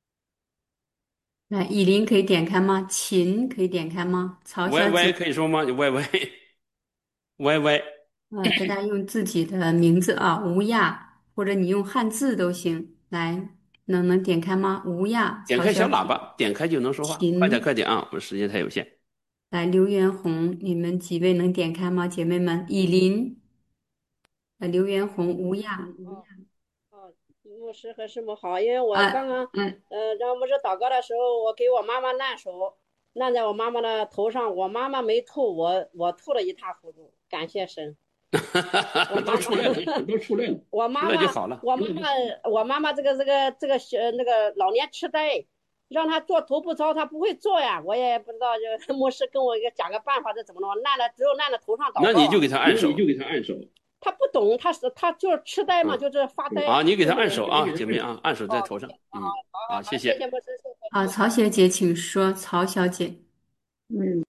那以琳可以点开吗？秦可以点开吗？曹小姐， 歪歪可以说吗？歪歪歪歪， 大家用自己的名字啊，吴亚，或者你用汉字都行。来，能点开吗？吴亚， 点开曹小姐， 小喇叭，点开就能说话，快点秦， 快点啊！我们时间太有限。 来，刘元红，你们几位能点开吗？姐妹们，以琳，刘元红，吴亚， 哦哦，牧师和师母好，因为我啊， 刚刚嗯， 让牧师祷告的时候，我给我妈妈按手，按在我妈妈的头上，我妈妈没吐，我吐了一塌糊涂，感谢神。 都出来了，都出来了，出我妈妈， 来就好了。 我妈妈这个那个老年痴呆，让她做头部操，她不会做呀，我也不知道，就牧师跟我讲个办法，这怎么弄？只有按在头上祷告。 那你就给他按手， 他不懂，他就是痴呆嘛，就是发呆。 好，你给他按手啊，姐妹啊，按手在头上。好，谢谢。 谢牧师。 好，曹小姐，请说，曹小姐， 嗯，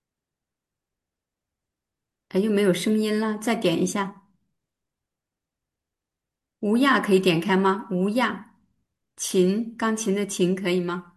哎，又没有声音了，再点一下。吴亚可以点开吗？吴亚，钢琴的琴可以吗？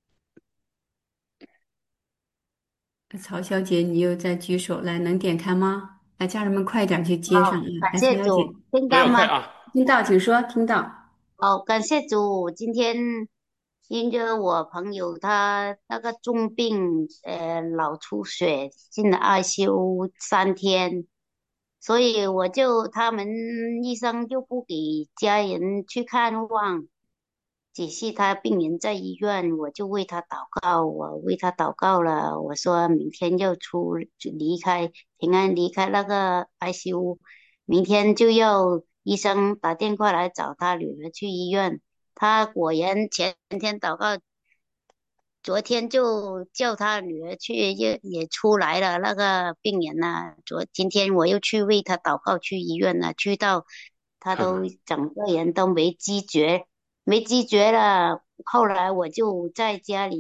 曹小姐，你又在举手，来，能点开吗？来，家人们快点去接上啊！ 感来，曹小姐， 谢主，听不到吗？ 要快啊。 听到，请说，听到。 哦，感谢主，今天因着我朋友他那个重病，脑出血进了 ICU 3天，所以他们医生就不给家人去看望，只是他病人在医院，我就为他祷告，我为他祷告了，我说明天就平安离开那个 ICU，明天就要医生打电话来找他女儿去医院。他果然前天祷告，昨天就叫他女儿去，也出来了那个病人呐、今天我又去为他祷告，去医院了，去到他都整个人都没知觉了。后来我就在家里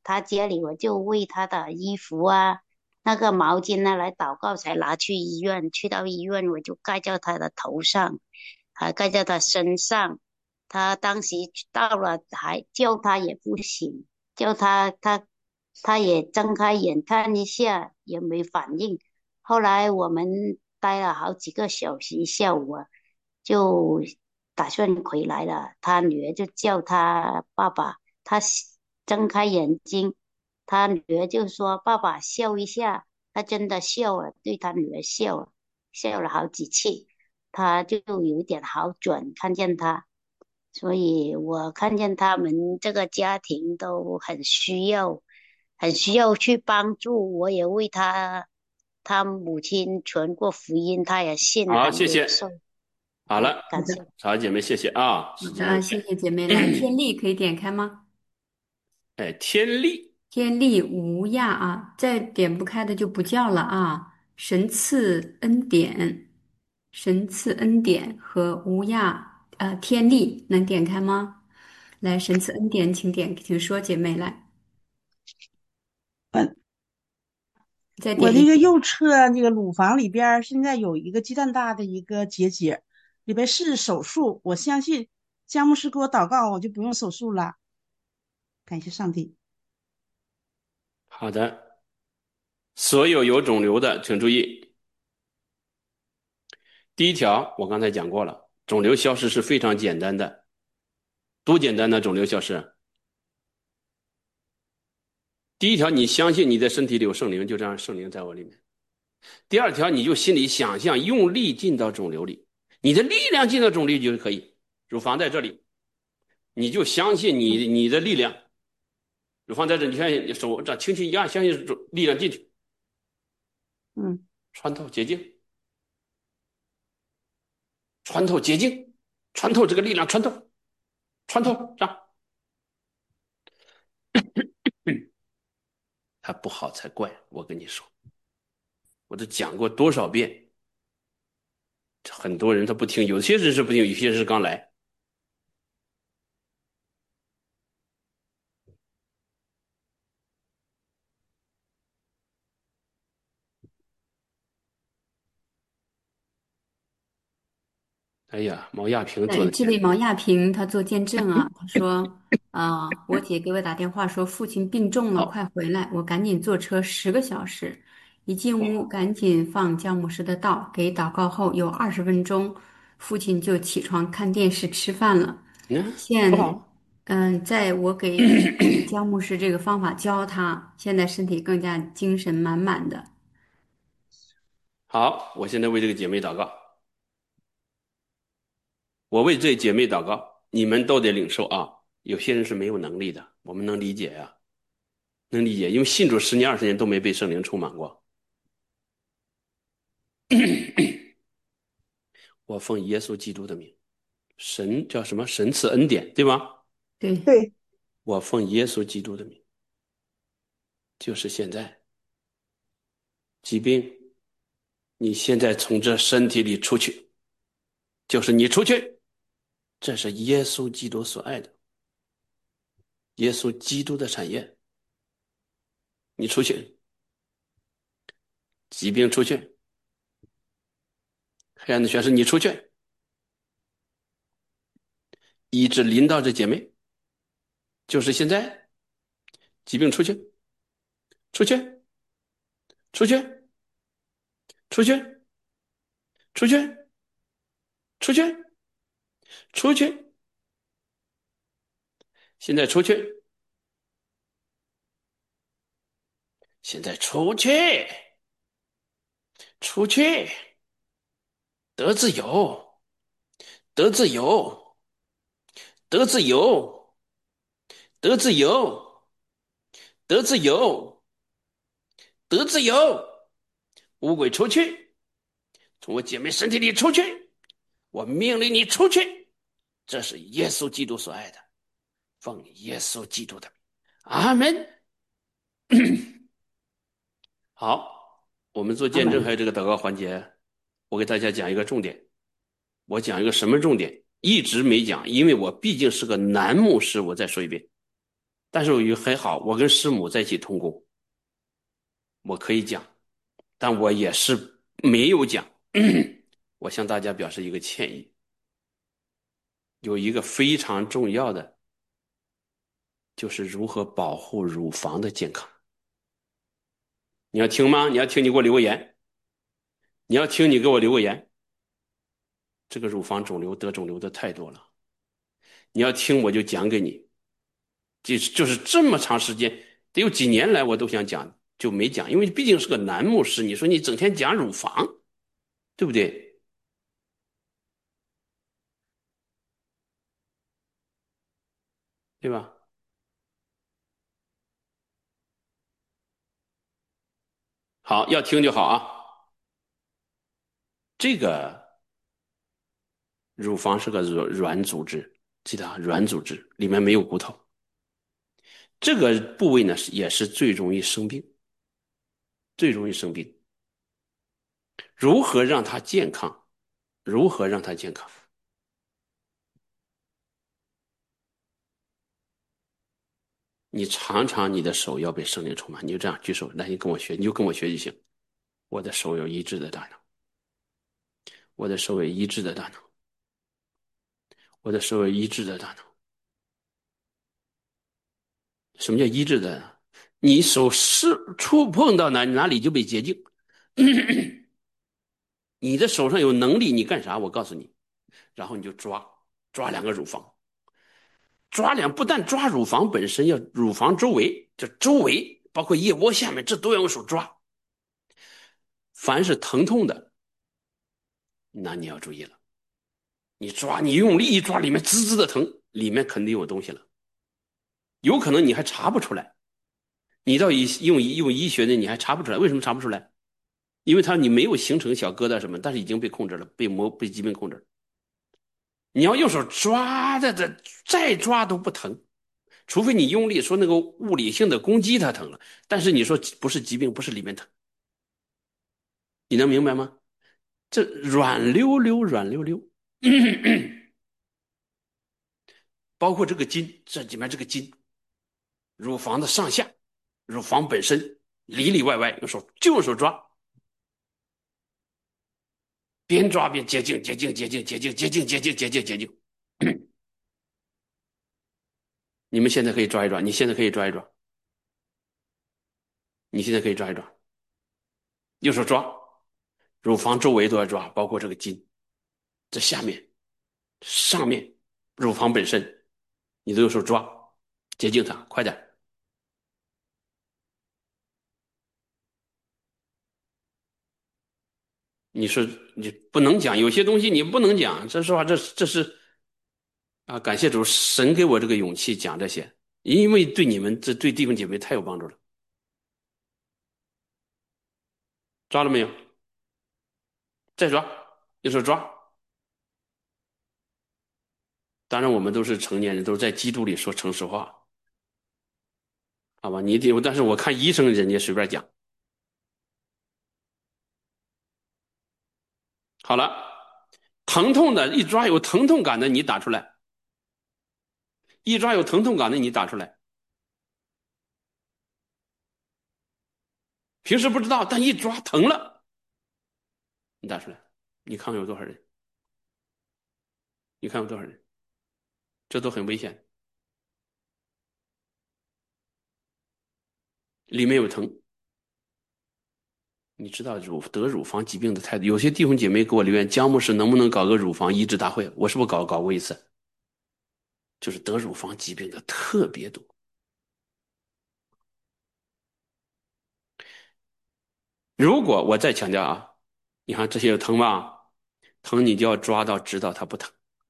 他家里，我就为他的衣服啊、那个毛巾啊来祷告，才拿去医院。去到医院，我就盖在他的头上，还盖在他身上。他当时到了，还叫他也不醒，叫他也睁开眼看一下，也没反应。后来我们待了好几个小时，下午啊，就打算回来了。他女儿就叫他爸爸，他睁开眼睛，他女儿就说：“爸爸笑一下。”他真的笑了，对他女儿笑了，笑了好几次，他就有一点好转，看见他。所以我看见他们这个家庭都很需要，很需要去帮助。我也为他母亲传过福音，他也信， 好， 很谢谢。 领受。 好了， 感谢。 好姐妹，谢谢啊，时好的， 间有限。 谢谢姐妹。来，天丽可以点开吗？ 哎，天丽， 天丽无恙啊，再点不开的就不叫了啊。神赐恩典，神赐恩典和无恙，天丽能点开吗？来，神赐恩典，请点，请说，姐妹来， 嗯， 再点一遍。 我这个右侧这个乳房里边儿现在有一个鸡蛋大的一个结节，里边是手术。我相信姜牧师给我祷告，我就不用手术了。感谢上帝。 好的，所有有肿瘤的，请注意，第一条我刚才讲过了，肿瘤消失是非常简单的，多简单的肿瘤消失。第一条，你相信你在身体里有圣灵，就这样，圣灵在我里面。第二条，你就心里想象，用力进到肿瘤里，你的力量进到肿瘤里就可以。乳房在这里，你就相信你的力量。乳房在这，你相信你手这轻轻一按，相信力量进去，穿透结晶，穿透结晶，穿透这个力量，穿透，穿透，这样。它不好才怪，我跟你说，我都讲过多少遍，很多人他不听，有些人是不听，有些人是刚来。哎呀，毛亚平做对， 的见证。 这位毛亚平他做见证啊，他说，我姐给我打电话说父亲病重了， 好， 快回来，我赶紧坐车10个小时，一进屋赶紧放姜牧师的道，给祷告后有20分钟，父亲就起床看电视吃饭了。 不好。 在我给姜牧师这个方法教他，现在身体更加精神满满的。 好，我现在为这个姐妹祷告，我为这姐妹祷告，你们都得领受啊。有些人是没有能力的，我们能理解呀，能理解，因为信主10年20年都没被圣灵充满过。我奉耶稣基督的名，神叫什么？神赐恩典，对吗？ 对， 对， 我奉耶稣基督的名，就是现在，疾病，你现在从这身体里出去，就是你出去，这是耶稣基督所爱的，耶稣基督的产业，你出去，疾病出去，黑暗的权势你出去，医治临到这姐妹，就是现在，疾病出去，出去，出去，出去，出去，出去，出去，现在出去，现在出去，出去，得自由，得自由，得自由，得自由，得自由，得自由，乌鬼出去，从我姐妹身体里出去，我命令你出去，这是耶稣基督所爱的，奉耶稣基督的名，阿门。好，我们做见证还有这个祷告环节，我给大家讲一个重点。我讲一个什么重点？一直没讲，因为我毕竟是个男牧师。我再说一遍， 但是我还好，我跟师母在一起同工，我可以讲，但我也是没有讲。我向大家表示一个歉意。有一个非常重要的，就是如何保护乳房的健康。你要听吗？你要听，你给我留个言。你要听，你给我留个言。这个乳房肿瘤得肿瘤的太多了，你要听我就讲给你。就是这么长时间，得有几年来我都想讲，就没讲，因为毕竟是个男牧师，你说你整天讲乳房，对不对？对吧？好，要听就好啊。这个乳房是个软组织，记得啊，软组织里面没有骨头。这个部位呢，也是最容易生病，最容易生病。如何让它健康？如何让它健康？你常常你的手要被圣灵充满，你就这样举手，来，你跟我学，你就跟我学就行。我的手有医治的大能，我的手有医治的大能，我的手有医治的大能。什么叫医治的大能？你手是触碰到哪里就被洁净。你的手上有能力，你干啥？我告诉你，然后你就抓两个乳房，不但抓乳房本身，要乳房周围，就周围包括腋窝下面，这都要用手抓。凡是疼痛的，那你要注意了。你抓，你用力一抓，里面滋滋的疼，里面肯定有东西了，有可能你还查不出来。你到用医学的，你还查不出来，为什么查不出来？因为你没有形成小疙瘩什么，但是已经被控制了，被疾病控制了。你要用手抓再抓都不疼，除非你用力说那个物理性的攻击它疼了，但是你说不是疾病，不是里面疼，你能明白吗？这软溜溜，软溜溜，包括这个筋，这里面这个筋，乳房的上下，乳房本身里里外外，用手抓，边抓边洁净，洁净，洁净，洁净，洁净，洁净，洁净，洁净。你们现在可以抓一抓，你现在可以抓一抓，你现在可以抓一抓，右手抓，乳房周围都要抓，包括这个筋，这下面、上面，乳房本身，你都用手抓，洁净它，快点。你说你不能讲，有些东西你不能讲，这实话，这是啊，感谢主，神给我这个勇气讲这些，因为对你们对弟兄姐妹太有帮助了。抓了没有？再抓，右手抓。当然，我们都是成年人，都是在基督里说诚实话，好吧？但是我看医生人家随便讲。好了，疼痛的一抓有疼痛感的你打出来，一抓有疼痛感的你打出来。平时不知道，但一抓疼了，你打出来。你看看有多少人？你看有多少人？这都很危险，里面有疼。你知道得乳房疾病的态度，有些弟兄姐妹给我留言，姜牧师能不能搞个乳房医治大会？我是不是搞过一次？就是得乳房疾病的特别多。如果我再强调啊，你看这些有疼吧？疼你就要抓到，直到它不疼，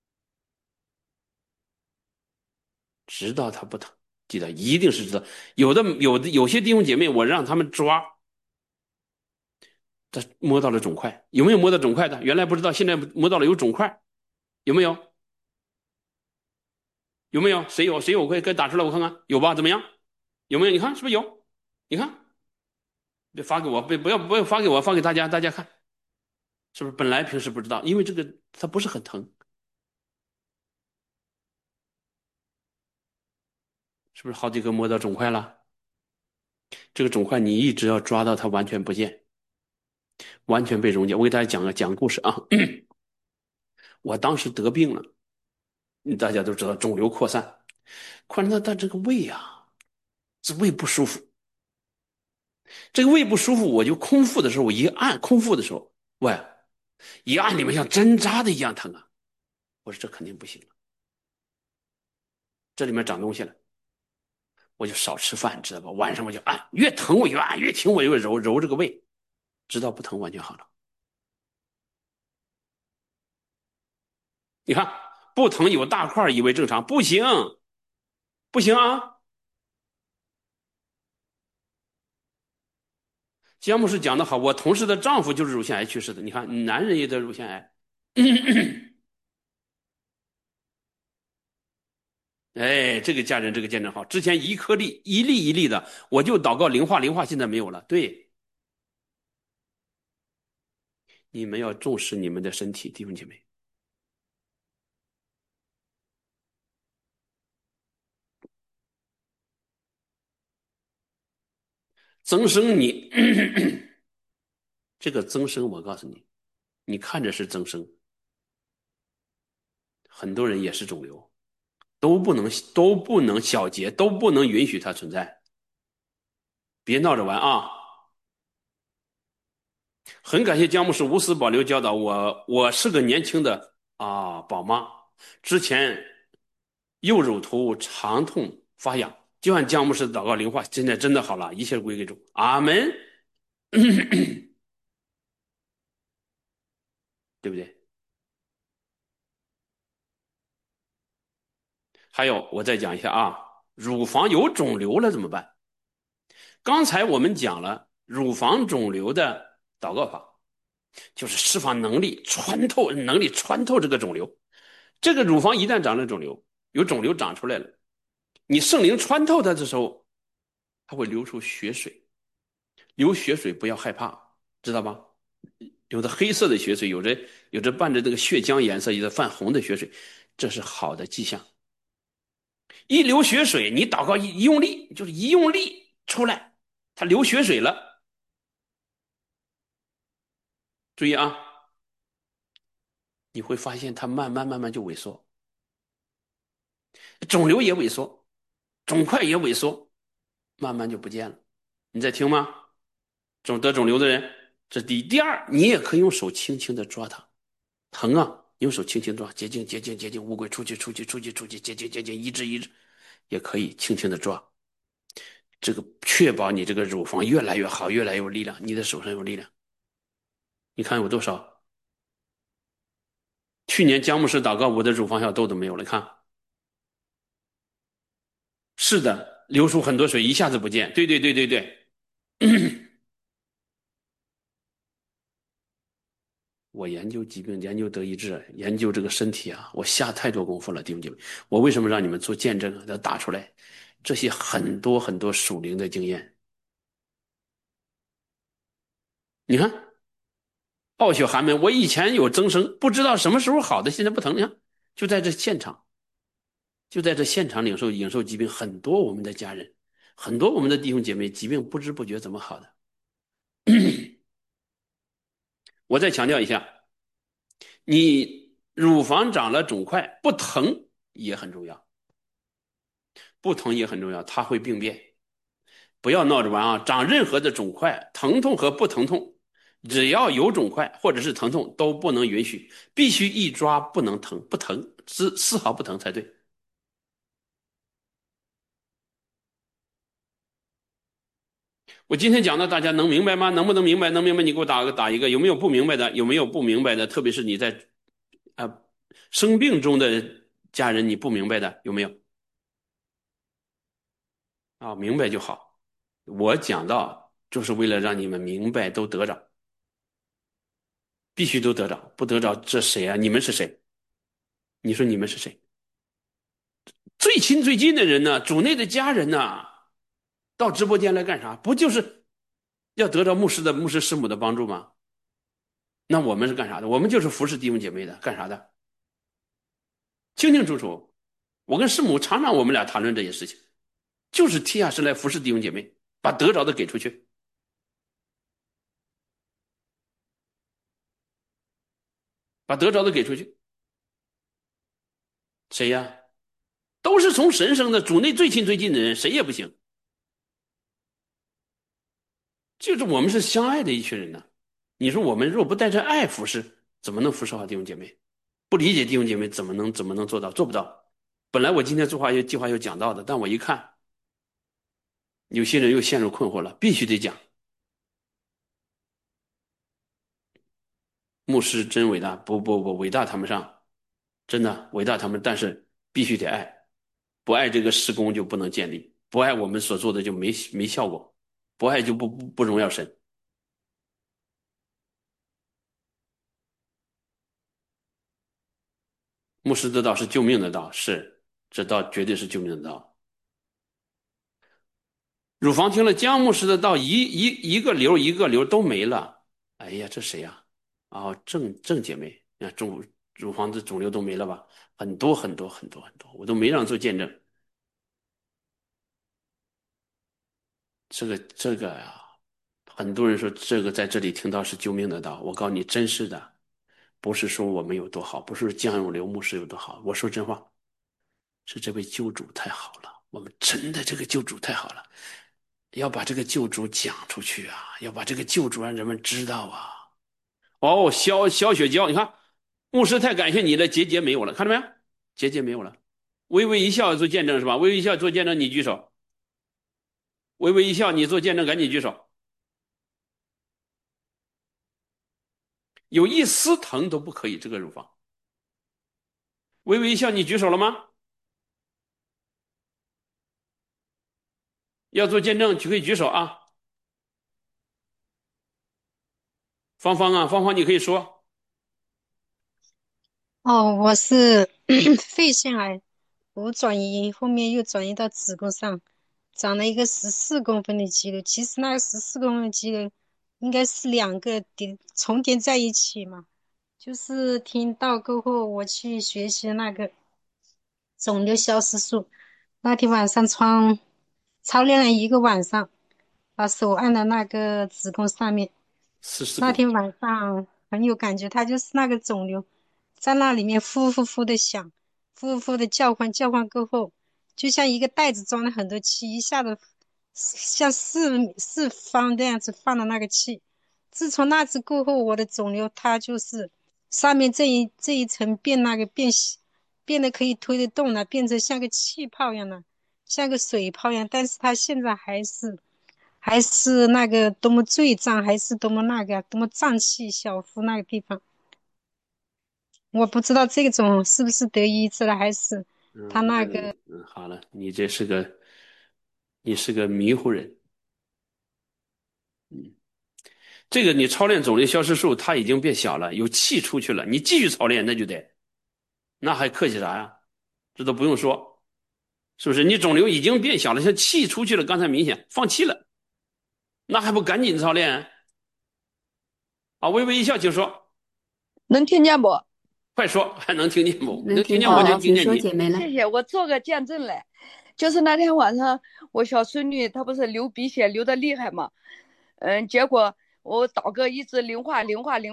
直到它不疼。记得一定是知道，有些弟兄姐妹，我让他们抓，他摸到了肿块，有没有摸到肿块的？原来不知道，现在摸到了有肿块，有没有？有没有？谁有？谁有？我可以打出来，我看看，有吧？怎么样？有没有？你看是不是有？你看，别发给我，不要发给我，发给大家，大家看，是不是？本来平时不知道，因为这个它不是很疼， 是不是好几个摸到肿块了？这个肿块你一直要抓到它完全不见，完全被溶解。我给大家讲个故事啊。我当时得病了，大家都知道肿瘤扩散，扩散到这个胃啊，这胃不舒服。这个胃不舒服，我就空腹的时候，我一按空腹的时候，喂，一按里面像针扎的一样疼啊！我说这肯定不行了，这里面长东西了，我就少吃饭，知道吧？晚上我就按，越疼我越按，越疼我越揉这个胃，直到不疼完全好了。你看不疼有大块以为正常，不行，不行啊！姜牧师讲的好，我同事的丈夫就是乳腺癌去世的，你看男人也得乳腺癌。哎，这个家人这个见证好，之前一颗粒一粒一粒的，我就祷告灵化，灵化现在没有了。对，你们要重视你们的身体，弟兄姐妹。增生你这个增生，我告诉你，你看着是增生，很多人也是肿瘤，都不能小结，都不能允许它存在，别闹着玩啊！很感谢姜牧师无私保留教导我是个年轻的宝妈，之前右乳头长痛发痒，就按姜牧师的祷告灵化，现在真的好了，一切归给主，阿门。对不对？还有，我再讲一下啊，乳房有肿瘤了怎么办？刚才我们讲了乳房肿瘤的祷告法，就是释放能力穿透这个肿瘤。这个乳房一旦长了肿瘤，有肿瘤长出来了，你圣灵穿透它的时候，它会流出血水。流血水不要害怕，知道吧？有的黑色的血水，有着伴着这个血浆颜色，有的泛红的血水，这是好的迹象。一流血水，你祷告一用力，就是一用力出来，它流血水了。注意啊，你会发现它慢慢就萎缩，肿瘤也萎缩，肿块也萎缩，慢慢就不见了。你在听吗？得肿瘤的人，这是第一。第二，你也可以用手轻轻的抓它，疼啊，用手轻轻抓，洁净，乌龟出去，洁净，医治，也可以轻轻的抓。这个确保你这个乳房越来越好，越来越有力量，你的手上有力量。你看有多少？去年姜牧师祷告，我的乳房小痘都没有了，看。是的，流出很多水，一下子不见。对。我研究疾病，研究得医治，研究这个身体啊，我下太多功夫了，弟兄姐妹。我为什么让你们做见证啊？要打出来这些很多属灵的经验。你看，暴血寒门，我以前有增生，不知道什么时候好的，现在不疼。你看，就在这现场，领受疾病，很多我们的家人，很多我们的弟兄姐妹，疾病不知不觉怎么好的。我再强调一下，你乳房长了肿块，不疼也很重要，它会病变。不要闹着玩啊！长任何的肿块，疼痛和不疼痛，只要有肿块或者是疼痛都不能允许，必须一抓不能疼，不疼丝毫不疼才对。我今天讲的大家能明白吗？能不能明白？能明白你给我打一个。有没有不明白的？有没有不明白的？特别是你在生病中的家人，你不明白的有没有？明白就好。我讲到就是为了让你们明白，都得着，必须都得着，不得着这谁啊？你们是谁？你说你们是谁？最亲最近的人呢？主内的家人呢？到直播间来干啥？不就是要得到牧师师母的帮助吗？那我们是干啥的？我们就是服侍弟兄姐妹的，干啥的？清清楚楚。我跟师母常常我们俩谈论这些事情。 就是贴下身来服侍弟兄姐妹，把得着的给出去，把得着的给出去。谁呀？都是从神生的，主内最亲最近的人，谁也不行。就是我们是相爱的一群人呢。你说我们若不带着爱服侍，怎么能服侍好弟兄姐妹？不理解弟兄姐妹，怎么能做到？做不到。本来我今天计划要讲到的，但我一看，有些人又陷入困惑了，必须得讲。牧师真伟大，不，伟大谈不上，真的伟大谈不上，但是必须得爱，不爱这个事工就不能建立，不爱我们所做的就没效果，不爱就不荣耀神。牧师的道是救命的道，是，这道绝对是救命的道。乳房听了姜牧师的道，一个瘤都没了。哎呀，这谁呀？哦，郑姐妹，你看乳房的肿瘤都没了吧？很多，我都没让做见证。这个呀，很多人说这个在这里听到是救命的道，我告诉你，真是的，不是说我们有多好，不是姜永流牧师有多好，我说真话，是这位救主太好了，我们真的这个救主太好了。要把这个救主讲出去啊！要把这个救主让人们知道啊！哦，肖雪娇，你看，牧师太感谢你了，结没有了，看到没有？结没有了。微微一笑做见证是吧？微微一笑做见证，你举手。微微一笑，你做见证，赶紧举手。有一丝疼都不可以，这个乳房。微微一笑，你举手了吗？要做见证就可以举手啊。芳芳啊，芳芳你可以说。 哦，我是肺腺癌，我转移后面又转移到子宫上，长了一个14公分的肌瘤。其实那个14公分的肌瘤应该是两个重叠在一起嘛。就是听到过后，我去学习那个肿瘤消失术。那天晚上操练了一个晚上，把手按到那个子宫上面。那天晚上很有感觉，它就是那个肿瘤在那里面呼呼呼的响，呼呼的叫唤，叫唤过后，就像一个袋子装了很多气，一下子像四方这样子放的那个气。自从那次过后，我的肿瘤它就是上面这一层变得可以推得动了，变成像个气泡一样的，像个水泡一样，但是它现在还是那个多么坠胀，还是多么那个多么胀气小腹那个地方，我不知道这种是不是得医治了，还是他那个。 好了，你是个迷糊人。这个你操练肿瘤消失术，它已经变小了，有气出去了，你继续操练那就得，那还客气啥呀？这都不用说，是不是？你肿瘤已经变小了，像气出去了，刚才明显放弃了，那还不赶紧操练？啊，微微一笑，请说。 能听见不？ 快说，还能听见不？ 能听见我就听见你。 谢谢，我做个见证来。就是那天晚上，我小孙女她不是流鼻血流得厉害嘛，结果我祷告一直灵化，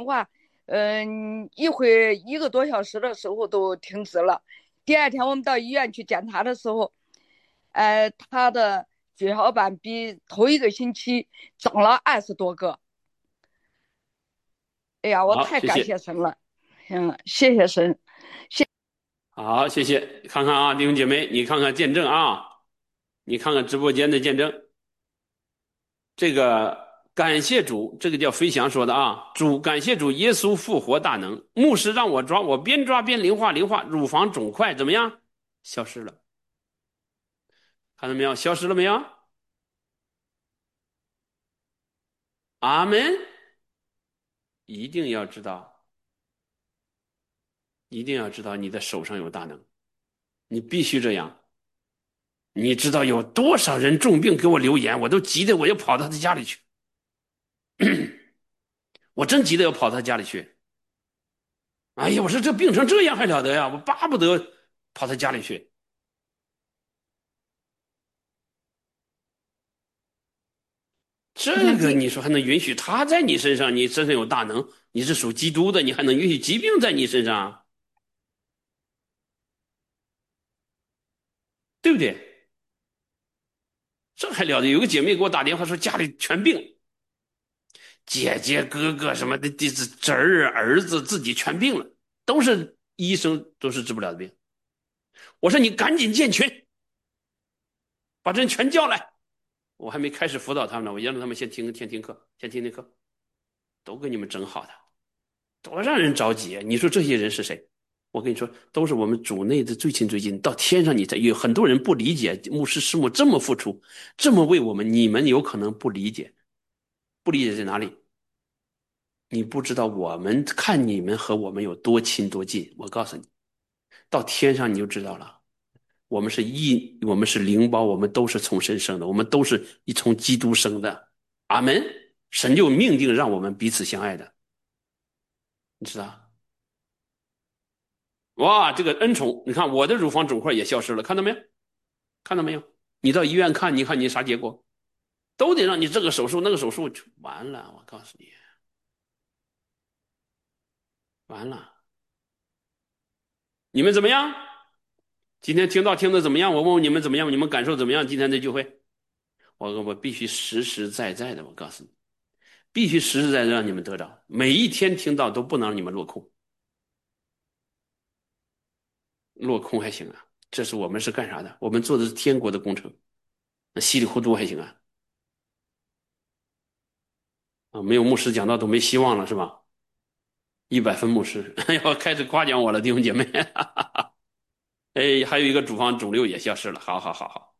一会1个多小时的时候都停止了。第二天我们到医院去检查的时候，她的血小板比头一个星期长了20多个。哎呀，我太感谢神了。谢谢神， 好，谢谢。看看啊，弟兄姐妹，你看看见证啊，你看看直播间的见证。这个感谢主，这个叫飞翔说的啊，感谢主，耶稣复活大能。牧师让我抓，我边抓边灵化，乳房肿块怎么样？消失了，看到没有？消失了没有？阿门。一定要知道，一定要知道你的手上有大能，你必须这样。你知道有多少人重病给我留言，我都急得我要跑到他家里去。我真急得要跑到他家里去。哎呀，我说这病成这样还了得呀！我巴不得跑他家里去。 这个你说还能允许他在你身上？你身上有大能，你是属基督的，你还能允许疾病在你身上？对不对？这还了得？有个姐妹给我打电话说家里全病，姐姐、哥哥什么的，侄儿、儿子自己全病了，都是医生都是治不了的病。我说你赶紧建群，把这人全叫来。我还没开始辅导他们呢，我让他们先听课，先听课，都给你们整好的，多让人着急啊！你说这些人是谁？我跟你说，都是我们主内的最亲最近，到天上你才有很多人不理解牧师师母这么付出，这么为我们，你们有可能不理解，不理解在哪里？你不知道我们看你们和我们有多亲多近。我告诉你，到天上你就知道了。我们是我们是灵包，我们都是从神生的，我们都是从基督生的。阿门。神就命定让我们彼此相爱的，你知道？哇，这个恩宠，你看我的乳房肿块也消失了，看到没有？看到没有？你到医院看，你看你啥结果？都得让你这个手术那个手术，完了，我告诉你，完了。你们怎么样？今天听的怎么样？我问问你们怎么样？你们感受怎么样？今天的聚会，我必须实实在在的，我告诉你，必须实实在在让你们得着。每一天听到都不能让你们落空，落空还行啊。这是我们是干啥的？我们做的是天国的工程，那稀里糊涂还行啊。啊，没有牧师讲道都没希望了，是吧？100分牧师要开始夸奖我了，弟兄姐妹。哎，还有一个乳房肿瘤也消失了，好好好好。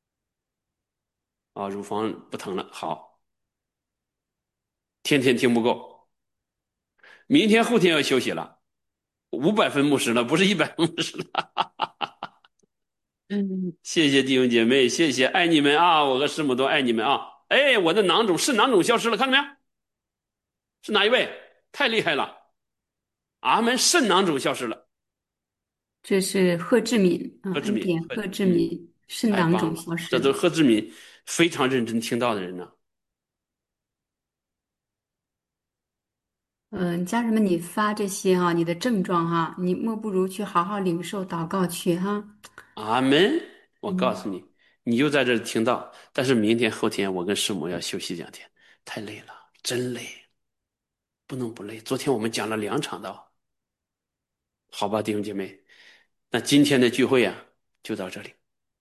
啊，乳房不疼了，好。天天听不够，明天后天要休息了，500分牧师了，不是100分牧师了。谢谢弟兄姐妹，谢谢，爱你们啊！我和师母都爱你们啊！哎，我的囊肿是囊肿消失了，看到没有？是哪一位？太厉害了！阿门，肾囊肿消失了。 这是贺志敏啊， 贺志敏， 贺志敏，肾囊肿消失。 这都是贺志敏非常认真听到的人呢。 家人们，你发这些哈，你的症状哈，你莫不如去好好领受祷告去哈。 阿门！我告诉你，你就在这听到，但是明天后天我跟师母要休息2天，太累了，真累，不能不累。昨天我们讲了2场道，好吧，弟兄姐妹，那今天的聚会啊，就到这里。